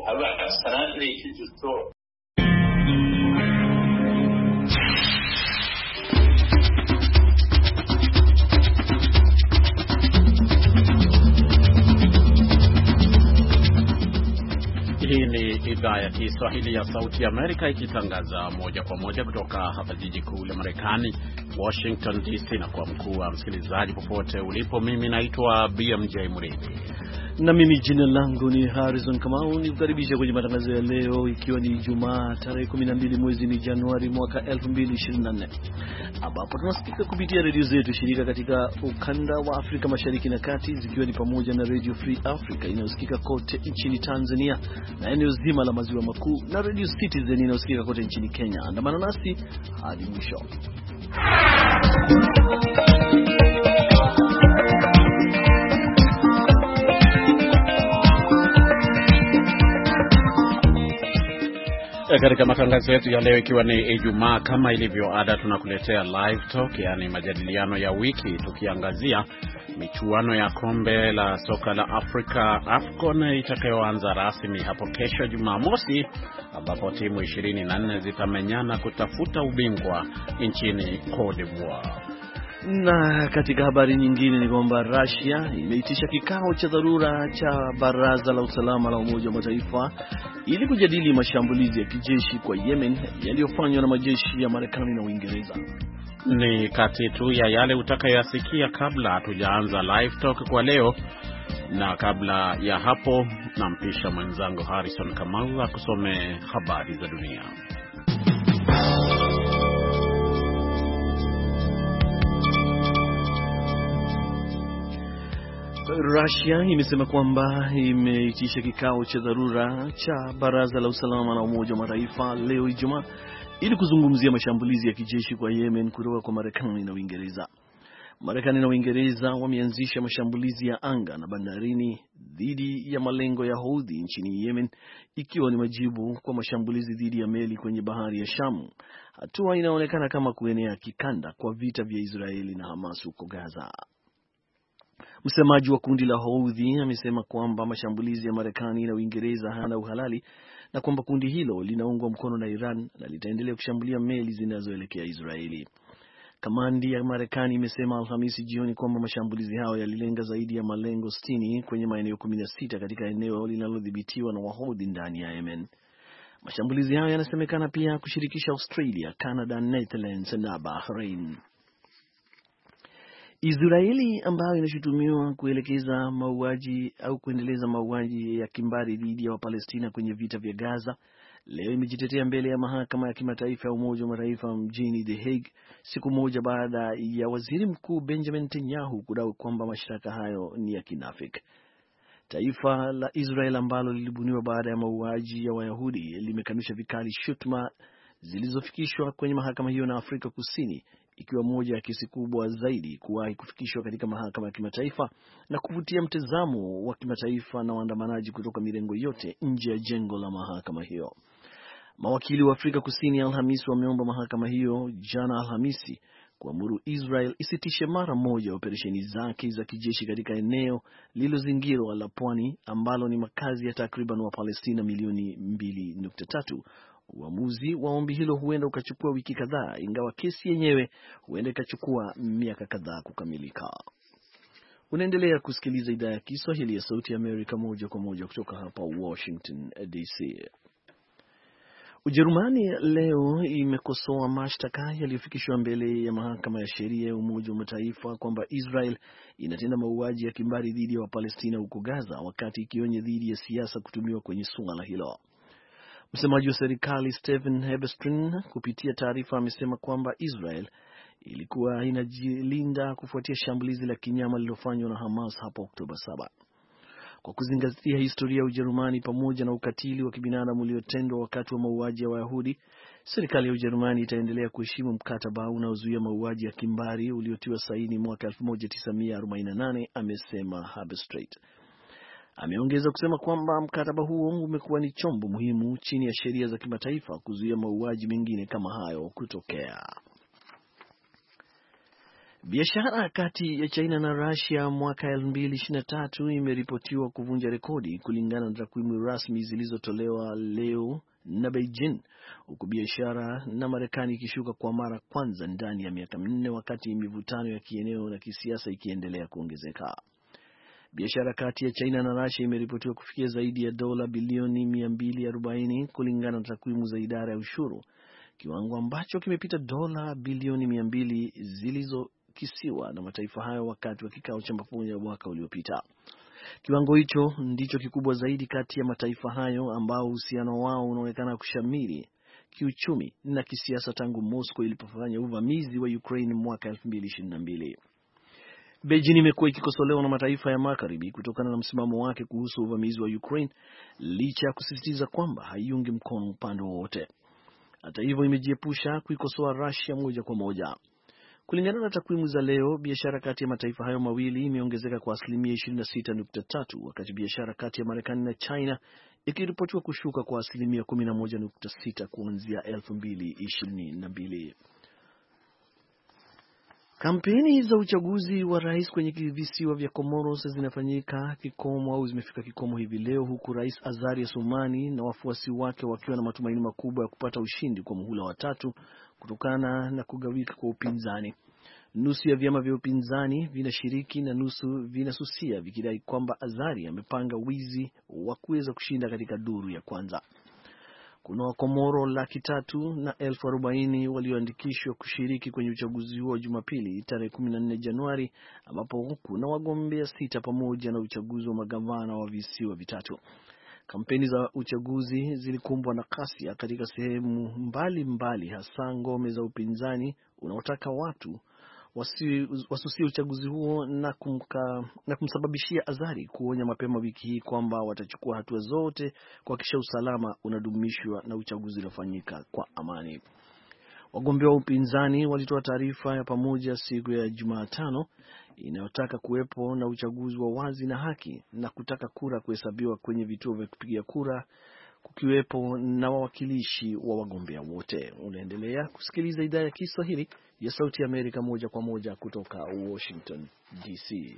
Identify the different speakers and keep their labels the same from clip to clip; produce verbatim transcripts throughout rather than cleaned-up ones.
Speaker 1: هذا السنة اللي تجسوا
Speaker 2: Hii ni idhaa ya Kiswahili ya Sauti ya Amerika ikitangaza moja kwa moja kutoka hapa jiji kuu la Marekani, Washington D C, na kwa mkuu wa msikilizaji popote ulipo, mimi naitwa B M J Mridhi.
Speaker 3: Na mimi jina langu ni Harrison Kamau, nikukaribisha kwenye matangazo ya leo ikiwa ni Ijumaa tarehe kumi na mbili mwezi ni Januari mwaka elfu mbili ishirini na nne. Ambapo tunasikika kupitia redio zetu shirika katika ukanda wa Afrika Mashariki na Kati, zikiwa ni pamoja na Radio Free Africa inayosikika kote nchini Tanzania na eneo zima la maziwa makuu, na Radio Citizen inayosikika kote nchini Kenya. Andamana nasi hadi mwisho.
Speaker 2: Katika matangazo yetu ya leo, ikiwa ni Ijumaa, kama ilivyo ada, tunakuletea live talk, yani majadiliano ya wiki, tukiangazia michuano ya kombe la soka la Afrika AFCON itakayoanza rasmi hapo kesho Jumamosi, ambapo timu ishirini na nne zitamenyana kutafuta ubingwa nchini Cote d'Ivoire.
Speaker 3: Na katika habari nyingine ni kwamba Russia imeitisha kikao cha dharura cha Baraza la Usalama la Umoja wa Mataifa ili kujadili mashambulizi ya kijeshi kwa Yemen yaliyofanywa na majeshi ya Marekani na Uingereza.
Speaker 2: Ni kati tu ya yale utakayoyasikia kabla hatujaanza live talk kwa leo, na kabla ya hapo nampisha mwenzangu Harrison Kamau akusome habari za dunia.
Speaker 3: Russia imesema kwamba imeitisha kikao cha dharura cha Baraza la Usalama la Umoja wa Mataifa leo Ijumaa ili kuzungumzia mashambulizi ya kijeshi kwa Yemen kutoka kwa Marekani na Uingereza. Marekani na Uingereza wameanzisha mashambulizi ya anga na bandarini dhidi ya malengo ya Houthi nchini Yemen, ikiwa ni majibu kwa mashambulizi dhidi ya meli kwenye bahari ya Shamu. Hatua inaonekana kama kuenea kikanda kwa vita vya Israeli na Hamas huko Gaza. Msemaji wa kundi la Houthi amesema kwamba mashambulizi ya Marekani na Uingereza hayana uhalali na kwamba kundi hilo linaungwa mkono na Iran na litaendelea kushambulia meli zinazoelekea Israeli. Kamandi ya Marekani imesema Alhamisi jioni kwamba mashambulizi hayo yalilenga zaidi ya malengo sitini kwenye maeneo kumi na sita katika eneo linalodhibitiwa na Wahouthi ndani ya Yemen. Mashambulizi hayo yanasemekana pia kushirikisha Australia, Canada, Netherlands na Bahrain. Israeli ambayo inashutumiwa kuelekeza mauaji au kuendeleza mauaji ya kimbari dhidi ya Wapalestina kwenye vita vya Gaza, leo imejitetea mbele ya mahakama ya kimataifa ya Umoja wa Mataifa mjini The Hague, siku moja baada ya Waziri Mkuu Benjamin Netanyahu kudai kwamba mashtaka hayo ni ya kinafiki. Taifa la Israel ambalo lilibuniwa baada ya mauaji ya Wayahudi limekanusha vikali shutuma zilizofikishwa kwenye mahakama hiyo na Afrika Kusini, ikiwa moja ya kesi kubwa zaidi kuwahi kufikishwa katika mahakama ya kimataifa na kuvutia mtazamo wa kimataifa na waandamanaji kutoka mirengo yote nje ya jengo la mahakama hiyo. Mawakili wa Afrika Kusini Alhamisi wameomba mahakama hiyo jana Alhamisi kuamuru Israel isitishe mara moja operesheni zake za kijeshi katika eneo lililozingirwa la pwani ambalo ni makazi ya takriban wa Palestina milioni mbili nukta tatu. Uamuzi wa ombi hilo huenda ukachukua wiki kadhaa, ingawa kesi yenyewe huenda ikachukua miaka kadhaa kukamilika. Unaendelea kusikiliza idhaa ya Kiswahili ya Sauti ya Amerika moja kwa moja kutoka hapa Washington D C. Ujerumani leo imekosoa mashtaka yaliyofikishwa mbele ya mahakama ya sheria ya Umoja wa Mataifa kwamba Israel inatenda mauaji ya kimbari dhidi ya Wapalestina huko Gaza, wakati ikionya dhidi ya siasa kutumiwa kwenye suala hilo. Msemaji wa serikali Stephen Heberstrin kupitia taarifa amesema kwamba Israel ilikuwa inajilinda kufuatia shambulizi la kinyama lililofanywa na Hamas hapo Oktoba saba. Kwa kuzingatia historia ya Ujerumani pamoja na ukatili wa kibinadamu uliotendwa wakati wa mauaji ya Wayahudi, serikali ya Ujerumani itaendelea kuheshimu mkataba unaozuia mauaji ya kimbari uliotiwa saini mwaka elfu moja tisa mia arobaini na nane, amesema Heberstrin. Ameongeza kusema kwamba mkataba huo umekuwa ni chombo muhimu chini ya sheria za kimataifa kuzuia mauaji mengine kama hayo kutokea. Biashara kati ya China na Russia mwaka elfu mbili ishirini na tatu imeripotiwa kuvunja rekodi kulingana na takwimu rasmi zilizotolewa leo na Beijing, huku biashara na Marekani ikishuka kwa mara kwanza ndani ya miaka minne, wakati mivutano ya kieneo na kisiasa ikiendelea kuongezeka. Biashara kati ya China na Russia imeripotiwa kufikia zaidi ya dola bilioni mia mbili arobaini kulingana na takwimu za idara ya ushuru, kiwango ambacho kimepita dola bilioni mia mbili zilizokisiwa na mataifa hayo wakati wa kikao cha mafunzo ya mwaka uliopita. Kiwango hicho ndicho kikubwa zaidi kati ya mataifa hayo ambao uhusiano wao unaonekana kushamiri kiuchumi na kisiasa tangu Moscow ilipofanya uvamizi wa Ukraine mwaka elfu mbili ishirini na mbili. Beijing imekuwa ikikosolewa na mataifa ya Magharibi kutokana na msimamo wake kuhusu uvamizi wa Ukraine, licha ya kusisitiza kwamba haiungi mkono upande wowote. Hata hivyo, imejiepusha kuikosoa Russia moja kwa moja. Kulingana na takwimu za leo, biashara kati ya mataifa hayo mawili imeongezeka kwa asilimia ishirini na sita nukta tatu, wakati biashara kati ya Marekani na China ikiripotiwa kushuka kwa asilimia kumi na moja nukta sita kuanzia elfu mbili ishirini na mbili. Kampeni za uchaguzi wa rais kwenye visiwa vya Comoros zinafanyika kikomo au zimefika kikomo hivi leo, huku Rais Azali Assoumani na wafuasi wake wakiwa na matumaini makubwa ya kupata ushindi kwa muhula wa tatu kutokana na kugawika kwa upinzani. Nusu ya vyama vya upinzani vinashiriki na nusu vinasusia, vikidai kwamba Azali amepanga wizi wa kuweza kushinda katika duru ya kwanza. Kuna Wakomoro laki tatu na elfu arobaini walioandikishwa kushiriki kwenye uchaguzi huo Jumapili tarehe kumi na nne Januari, ambapo kuna wagombea sita pamoja na uchaguzi wa magavana wa visiwa vitatu. Kampeni za uchaguzi zilikumbwa na ghasia katika sehemu mbali mbali, hasa ngome za upinzani unaotaka watu wasi, wasusia uchaguzi huo na, kumka, na kumsababishia Azali kuonya mapema wiki hii kwamba watachukua hatua zote kuhakikisha usalama unadumishwa na uchaguzi uliofanyika kwa amani. Wagombea wa upinzani walitoa taarifa ya pamoja siku ya Jumatano inayotaka kuwepo na uchaguzi wa wazi na haki na kutaka kura kuhesabiwa kwenye vituo vya kupigia kura, kukiwepo na wawakilishi wa wagombea wote. Unaendelea kusikiliza idhaa ya Kiswahili ya Sauti ya Amerika moja kwa moja kutoka Washington D C.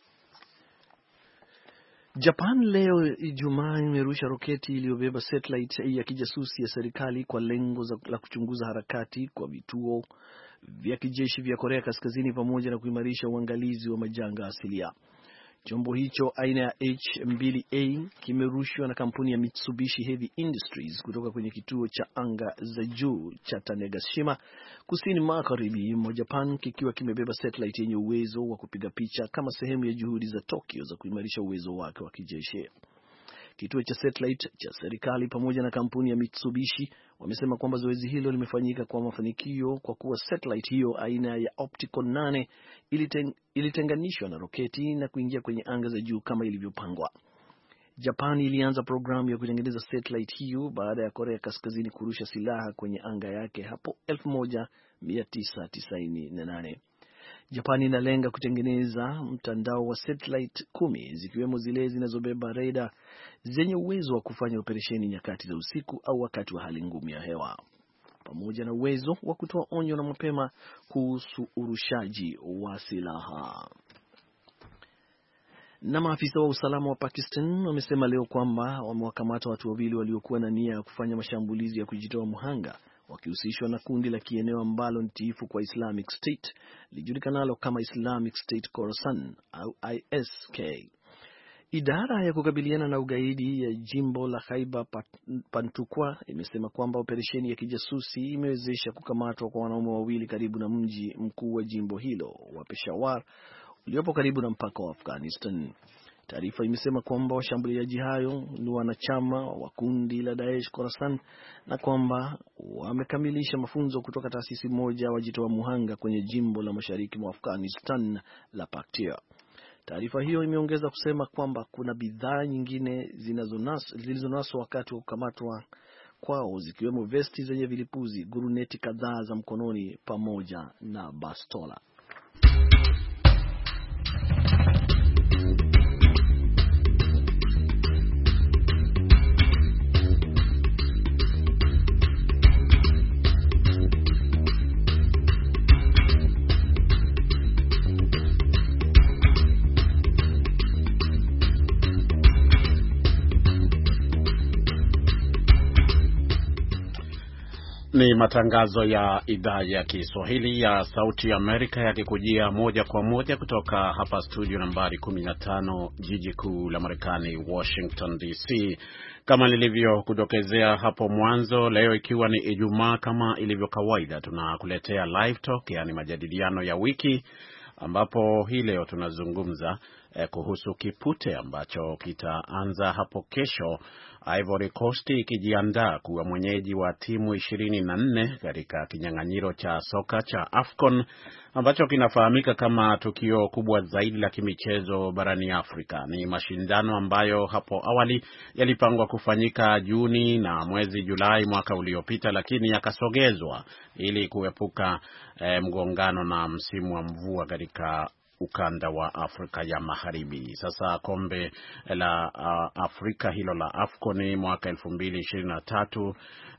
Speaker 3: Japan leo Ijumaa imerusha roketi iliyobeba satellite ya kijasusi ya serikali kwa lengo la kuchunguza harakati kwa vituo vya kijeshi vya Korea Kaskazini pamoja na kuimarisha uangalizi wa majanga asilia. Chombo hicho aina ya H mbili A kimerushwa na kampuni ya Mitsubishi Heavy Industries kutoka kwenye kituo cha anga za juu cha Tanegashima, kusini magharibi mwa Japan, kikiwa kimebeba satellite yenye uwezo wa kupiga picha kama sehemu ya juhudi za Tokyo za kuimarisha uwezo wake wa kijeshi. Kituo cha satellite cha serikali pamoja na kampuni ya Mitsubishi wamesema kwamba zoezi hilo limefanyika kwa mafanikio kwa kuwa satellite hiyo aina ya Optical nane iliten, ilitenganishwa na roketi na kuingia kwenye anga za juu kama ilivyopangwa. Japan ilianza programu ya kutengeneza satellite hiyo baada ya Korea Kaskazini kurusha silaha kwenye anga yake hapo elfu moja mia tisa tisini na nane. Japan inalenga kutengeneza mtandao wa satellite kumi zikiwemo zile zinazobeba radar zenye uwezo wa kufanya operesheni nyakati za usiku au wakati wa hali ngumu ya hewa, pamoja na uwezo wa kutoa onyo na mapema kuhusu urushaji wa silaha. Na maafisa wa usalama wa Pakistan wamesema leo kwamba wamewakamata watu wawili waliokuwa na nia ya kufanya mashambulizi ya kujitoa muhanga, wakihusishwa na kundi la kieneo ambalo ni tiifu kwa Islamic State lijulikanalo kama Islamic State Khorasan au I S K. Idara ya kukabiliana na ugaidi ya jimbo la Khyber Pakhtunkhwa imesema kwamba operesheni ya kijasusi imewezesha kukamatwa kwa wanaume wawili karibu na mji mkuu wa jimbo hilo wa Peshawar uliopo karibu na mpaka wa Afghanistan. Taarifa imesema kwamba washambuliaji hayo ni wanachama wa kundi la Daesh Khorasan na kwamba wamekamilisha mafunzo kutoka taasisi moja wajitoa muhanga kwenye jimbo la mashariki mwa Afghanistan la Paktia. Taarifa hiyo imeongeza kusema kwamba kuna bidhaa nyingine zilizonaswa wakati wa kukamatwa kwao, zikiwemo vesti zenye vilipuzi, guruneti kadhaa za mkononi pamoja na bastola.
Speaker 2: Ni matangazo ya idhaa ya Kiswahili ya Sauti Amerika yakikujia moja kwa moja kutoka hapa studio nambari kumi na tano, jiji kuu la Marekani, Washington D C. Kama nilivyokudokezea hapo mwanzo, leo ikiwa ni Ijumaa, kama ilivyo kawaida, tunakuletea live talk, yani majadiliano ya wiki, ambapo hii leo tunazungumza eh, kuhusu kipute ambacho kitaanza hapo kesho, Ivory Coast ikijiandaa kuwa mwenyeji wa timu ishirini na nne katika kinyang'anyiro cha soka cha AFCON ambacho kinafahamika kama tukio kubwa zaidi la kimichezo barani Afrika. Ni mashindano ambayo hapo awali yalipangwa kufanyika Juni na mwezi Julai mwaka uliopita, lakini yakasogezwa ili kuepuka eh, mgongano na msimu wa mvua katika ukanda wa Afrika ya Magharibi. Sasa kombe la uh, Afrika hilo la AFCON mwaka elfu mbili ishirini na tatu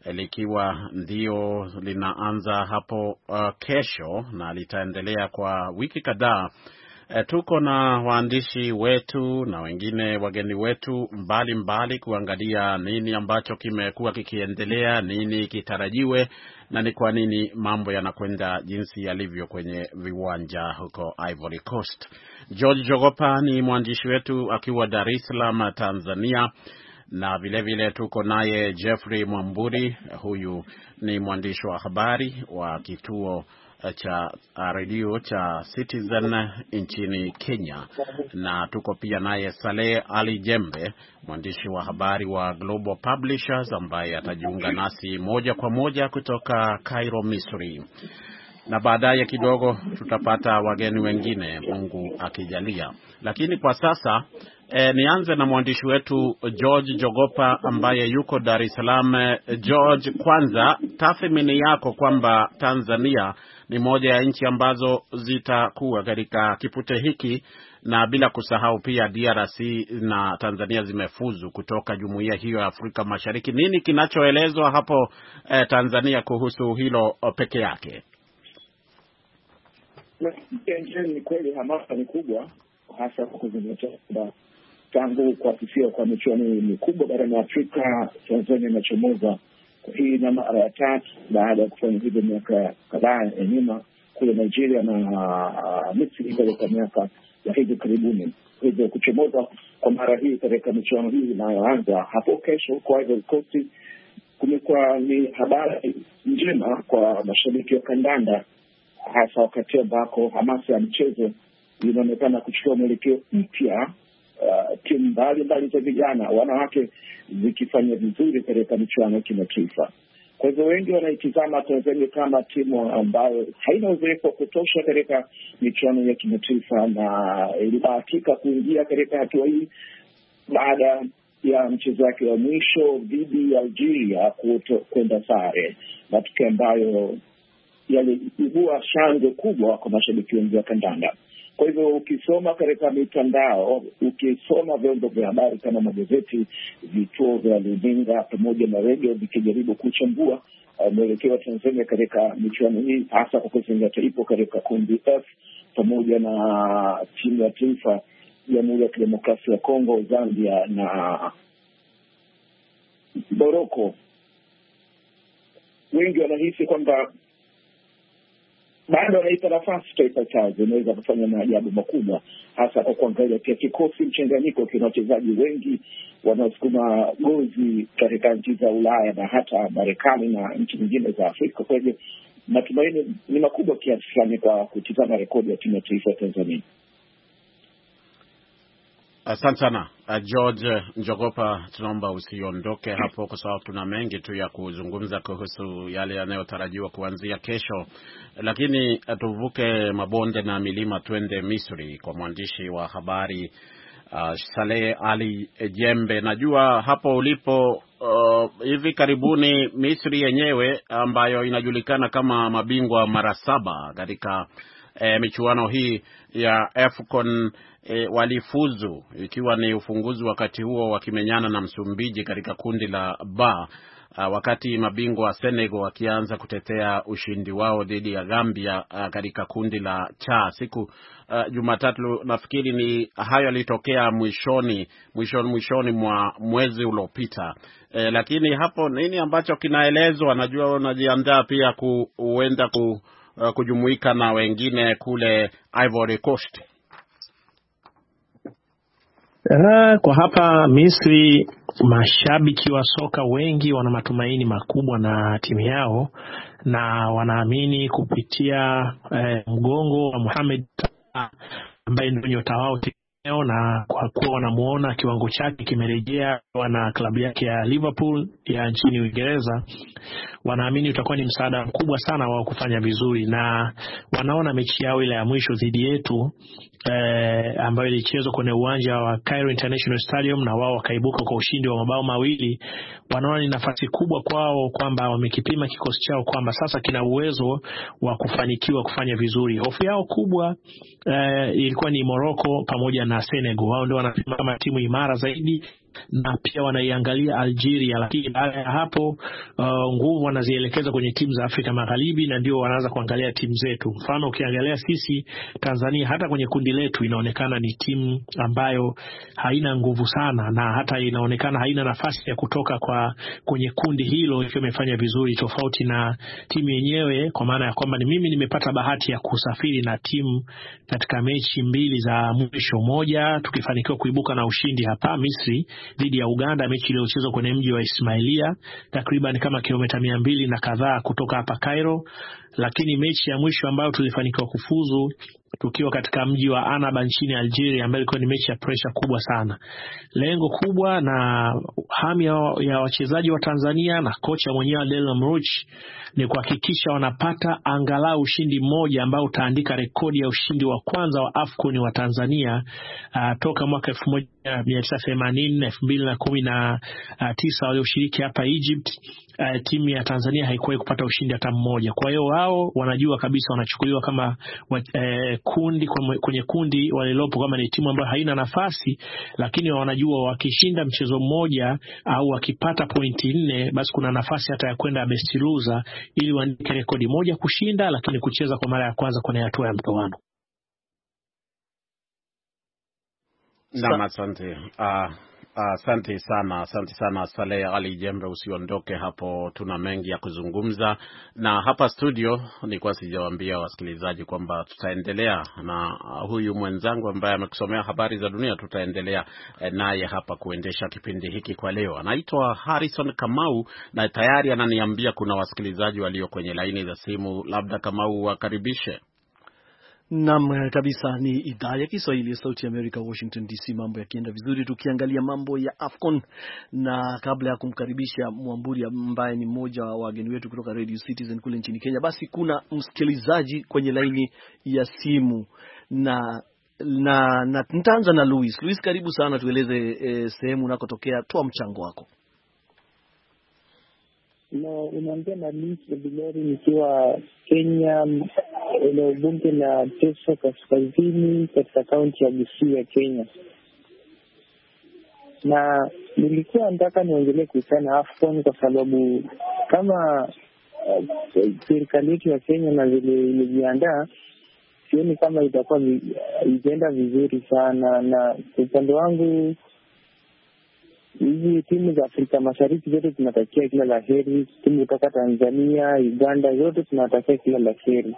Speaker 2: likiwa ndio linaanza hapo uh, kesho na litaendelea kwa wiki kadhaa. E, tuko na waandishi wetu na wengine wageni wetu mbali mbali kuangalia nini ambacho kimekuwa kikiendelea, nini kitarajiwe na ni kwa nini mambo yanakwenda jinsi yalivyo kwenye viwanja huko Ivory Coast. George Jogopa ni mwandishi wetu akiwa Dar es Salaam, Tanzania, na vile vile tuko naye Jeffrey Mwamburi, huyu ni mwandishi wa habari wa kituo cha radio cha Citizen nchini Kenya, na tuko pia naye Saleh Ali Jembe, mwandishi wa habari wa Global Publishers, ambaye atajiunga nasi moja kwa moja kutoka Cairo, Misri. Na baadaye kidogo tutapata wageni wengine, Mungu akijalia. Lakini kwa sasa E, nianze na mwandishi wetu George Jogopa ambaye yuko Dar es Salaam. George, kwanza tathmini yako kwamba Tanzania ni moja ya nchi ambazo zitakuwa katika kipute hiki, na bila kusahau pia D R C na Tanzania zimefuzu kutoka jumuiya hiyo ya Afrika Mashariki. Nini kinachoelezwa hapo eh, Tanzania kuhusu hilo peke yake?
Speaker 4: Ni kweli hamasa ni kubwa, hasa kwa kuzingatia kwamba tangu kuasisiwa kwa michuano mikubwa barani Afrika, Tanzania inachomoza. Hii na mara ya tatu baada ya kufanya hivyo miaka kadhaa ya nyuma kule Nigeria na uh, Misri katika miaka ya hivi karibuni. Hivyo kuchomoza kwa mara hii katika michuano hii inayoanza hapo kesho kwa Ivory Coast kumekuwa ni habari njema kwa mashabiki wa kandanda, hasa wakati ambako hamasa ya mchezo inaonekana kuchukua mwelekeo mpya. Uh, timu mbalimbali za vijana, wanawake zikifanya vizuri katika michuano ya kimataifa. Kwa hivyo wengi wanaitizama Tanzania kama timu ambayo haina uzoefu wa kutosha katika michuano ya kimataifa, na ilibahatika kuingia katika hatua hii baada ya mchezo wake wa mwisho dhidi ya Algeria kwenda sare, matokeo ambayo yaliibua shangwe kubwa kwa mashabiki wengi wa kandanda. Kwa hivyo ukisoma katika mitandao, ukisoma vyombo vya habari kama magazeti, vituo vya runinga pamoja na redio vikijaribu kuchambua uh, mwelekeo wa Tanzania katika michuano hii, hasa kwa kuzingatia ipo katika kundi F pamoja na timu ya taifa ya Jamhuri ya Kidemokrasia ya Kongo, Zambia na Morocco, wengi wanahisi kwamba bado wanaipa nafasi Taifa Stars inaweza kufanya maajabu makubwa, hasa kwa kuangalia pia kikosi mchanganyiko kina wachezaji wengi wanaosukuma gozi katika nchi za Ulaya na hata Marekani na nchi nyingine za Afrika. Kwa hivyo matumaini ni makubwa kiasi fulani kwa kutizama rekodi ya timu ya taifa ya Tanzania.
Speaker 2: Asante sana George Njogopa, tunaomba usiondoke hapo kwa sababu tuna mengi tu ya kuzungumza kuhusu yale yanayotarajiwa kuanzia kesho. Lakini tuvuke mabonde na milima twende Misri kwa mwandishi wa habari uh, Saleh Ali Jembe. Najua hapo ulipo uh, hivi karibuni Misri yenyewe ambayo inajulikana kama mabingwa mara saba katika E, michuano hii ya AFCON e, walifuzu, ikiwa ni ufunguzi wakati huo wakimenyana na Msumbiji katika kundi la ba. uh, wakati mabingwa wa Senegal wakianza kutetea ushindi wao dhidi ya Gambia uh, katika kundi la cha siku uh, Jumatatu. Nafikiri ni hayo yalitokea mwishoni mwishoni mwishoni mwa mwezi uliopita. Eh, lakini hapo nini ambacho kinaelezwa? Najua unajiandaa pia kuenda ku, uh, kujumuika na wengine kule Ivory Coast.
Speaker 5: Uh, kwa hapa Misri mashabiki wa soka wengi wana matumaini makubwa na timu yao, na wanaamini kupitia eh, mgongo wa Mohamed ambaye ndio nyota wao, na kwa kuwa wanamuona kiwango chake kimerejea na klabu yake ya Liverpool ya nchini Uingereza, wanaamini utakuwa ni msaada mkubwa sana wao kufanya vizuri. Na wanaona mechi yao ile ya mwisho dhidi yetu eh, ambayo ilichezwa kwenye uwanja wa Cairo International Stadium na wao wakaibuka kwa ushindi wa mabao mawili, wanaona ni nafasi kubwa kwao kwamba wamekipima kikosi chao kwamba sasa kina uwezo wa kufanikiwa kufanya vizuri. Hofu yao kubwa eh, ilikuwa ni Morocco pamoja na Senegal. Wao ndio wanasema kama timu imara zaidi, na pia wanaiangalia Algeria, lakini baada ya hapo uh, nguvu wanazielekeza kwenye timu za Afrika Magharibi, na ndio wanaanza kuangalia timu zetu. Mfano ukiangalia sisi Tanzania, hata kwenye kundi letu inaonekana ni timu ambayo haina nguvu sana, na hata inaonekana haina nafasi ya kutoka kwa kwenye kundi hilo ikiwa imefanya vizuri, tofauti na timu yenyewe, kwa maana ya kwamba ni mimi nimepata bahati ya kusafiri na timu katika mechi mbili za mwisho. Moja tukifanikiwa kuibuka na ushindi hapa Misri dhidi ya Uganda, mechi iliyochezwa kwenye mji wa Ismailia takriban kama kilomita mia mbili na kadhaa kutoka hapa Cairo. Lakini mechi ya mwisho ambayo tulifanikiwa kufuzu tukiwa katika mji wa Annaba nchini Algeria, ambayo ilikuwa ni mechi ya pressure kubwa sana. Lengo kubwa na hamu ya wachezaji wa Tanzania na kocha mwenyewe Adel Amrouche ni kuhakikisha wanapata angalau ushindi mmoja ambao utaandika rekodi ya ushindi wa kwanza wa AFCON wa Tanzania uh, toka mwaka elfu moja mia tisa themanini na elfu mbili na kumi na tisa walioshiriki hapa Egypt. Uh, timu ya Tanzania haikuwahi kupata ushindi hata mmoja. Kwa hiyo wao wanajua kabisa wanachukuliwa kama uh, kundi kwenye kundi walilopo kama ni timu ambayo haina nafasi, lakini wanajua wakishinda mchezo mmoja au wakipata pointi nne, basi kuna nafasi hata ya kwenda best loser, ili waandike rekodi moja kushinda lakini kucheza kwa mara ya kwanza kwenye hatua ya mtoano.
Speaker 2: Naam, asante. Ah Asante uh, sana, asante sana Saleh Ali Jembe, usiondoke hapo, tuna mengi ya kuzungumza. Na hapa studio nilikuwa sijawaambia wasikilizaji kwamba tutaendelea na uh, huyu mwenzangu ambaye amekusomea habari za dunia, tutaendelea eh, naye hapa kuendesha kipindi hiki kwa leo. Anaitwa Harrison Kamau na tayari ananiambia kuna wasikilizaji walio kwenye laini za simu. Labda Kamau wakaribishe.
Speaker 3: Naam kabisa, ni idhaa ya Kiswahili ya Sauti ya America, Washington D C. Mambo yakienda vizuri, tukiangalia mambo ya AFCON, na kabla ya kumkaribisha Mwamburi ambaye ni mmoja wa wageni wetu kutoka Radio Citizen kule nchini Kenya, basi kuna msikilizaji kwenye laini ya simu na na, na nitaanza na Louis. Louis, karibu sana, tueleze e, sehemu unakotokea, toa mchango wako.
Speaker 6: Na unaongea na Louis Bilori nikiwa Kenya, eneo bunge la Teso Kaskazini katika kaunti ya Busia ya Kenya. Na nilikuwa nataka niongelee kuhusiana na AFCON kwa sababu kama uh, serikali yetu ya Kenya na vile ilijiandaa, sioni kama itakuwa ikienda vizuri sana. Na upande wangu, hizi timu za Afrika Mashariki zote tunatakia kila la heri. Timu kutoka Tanzania, Uganda, zote tunatakia kila la heri.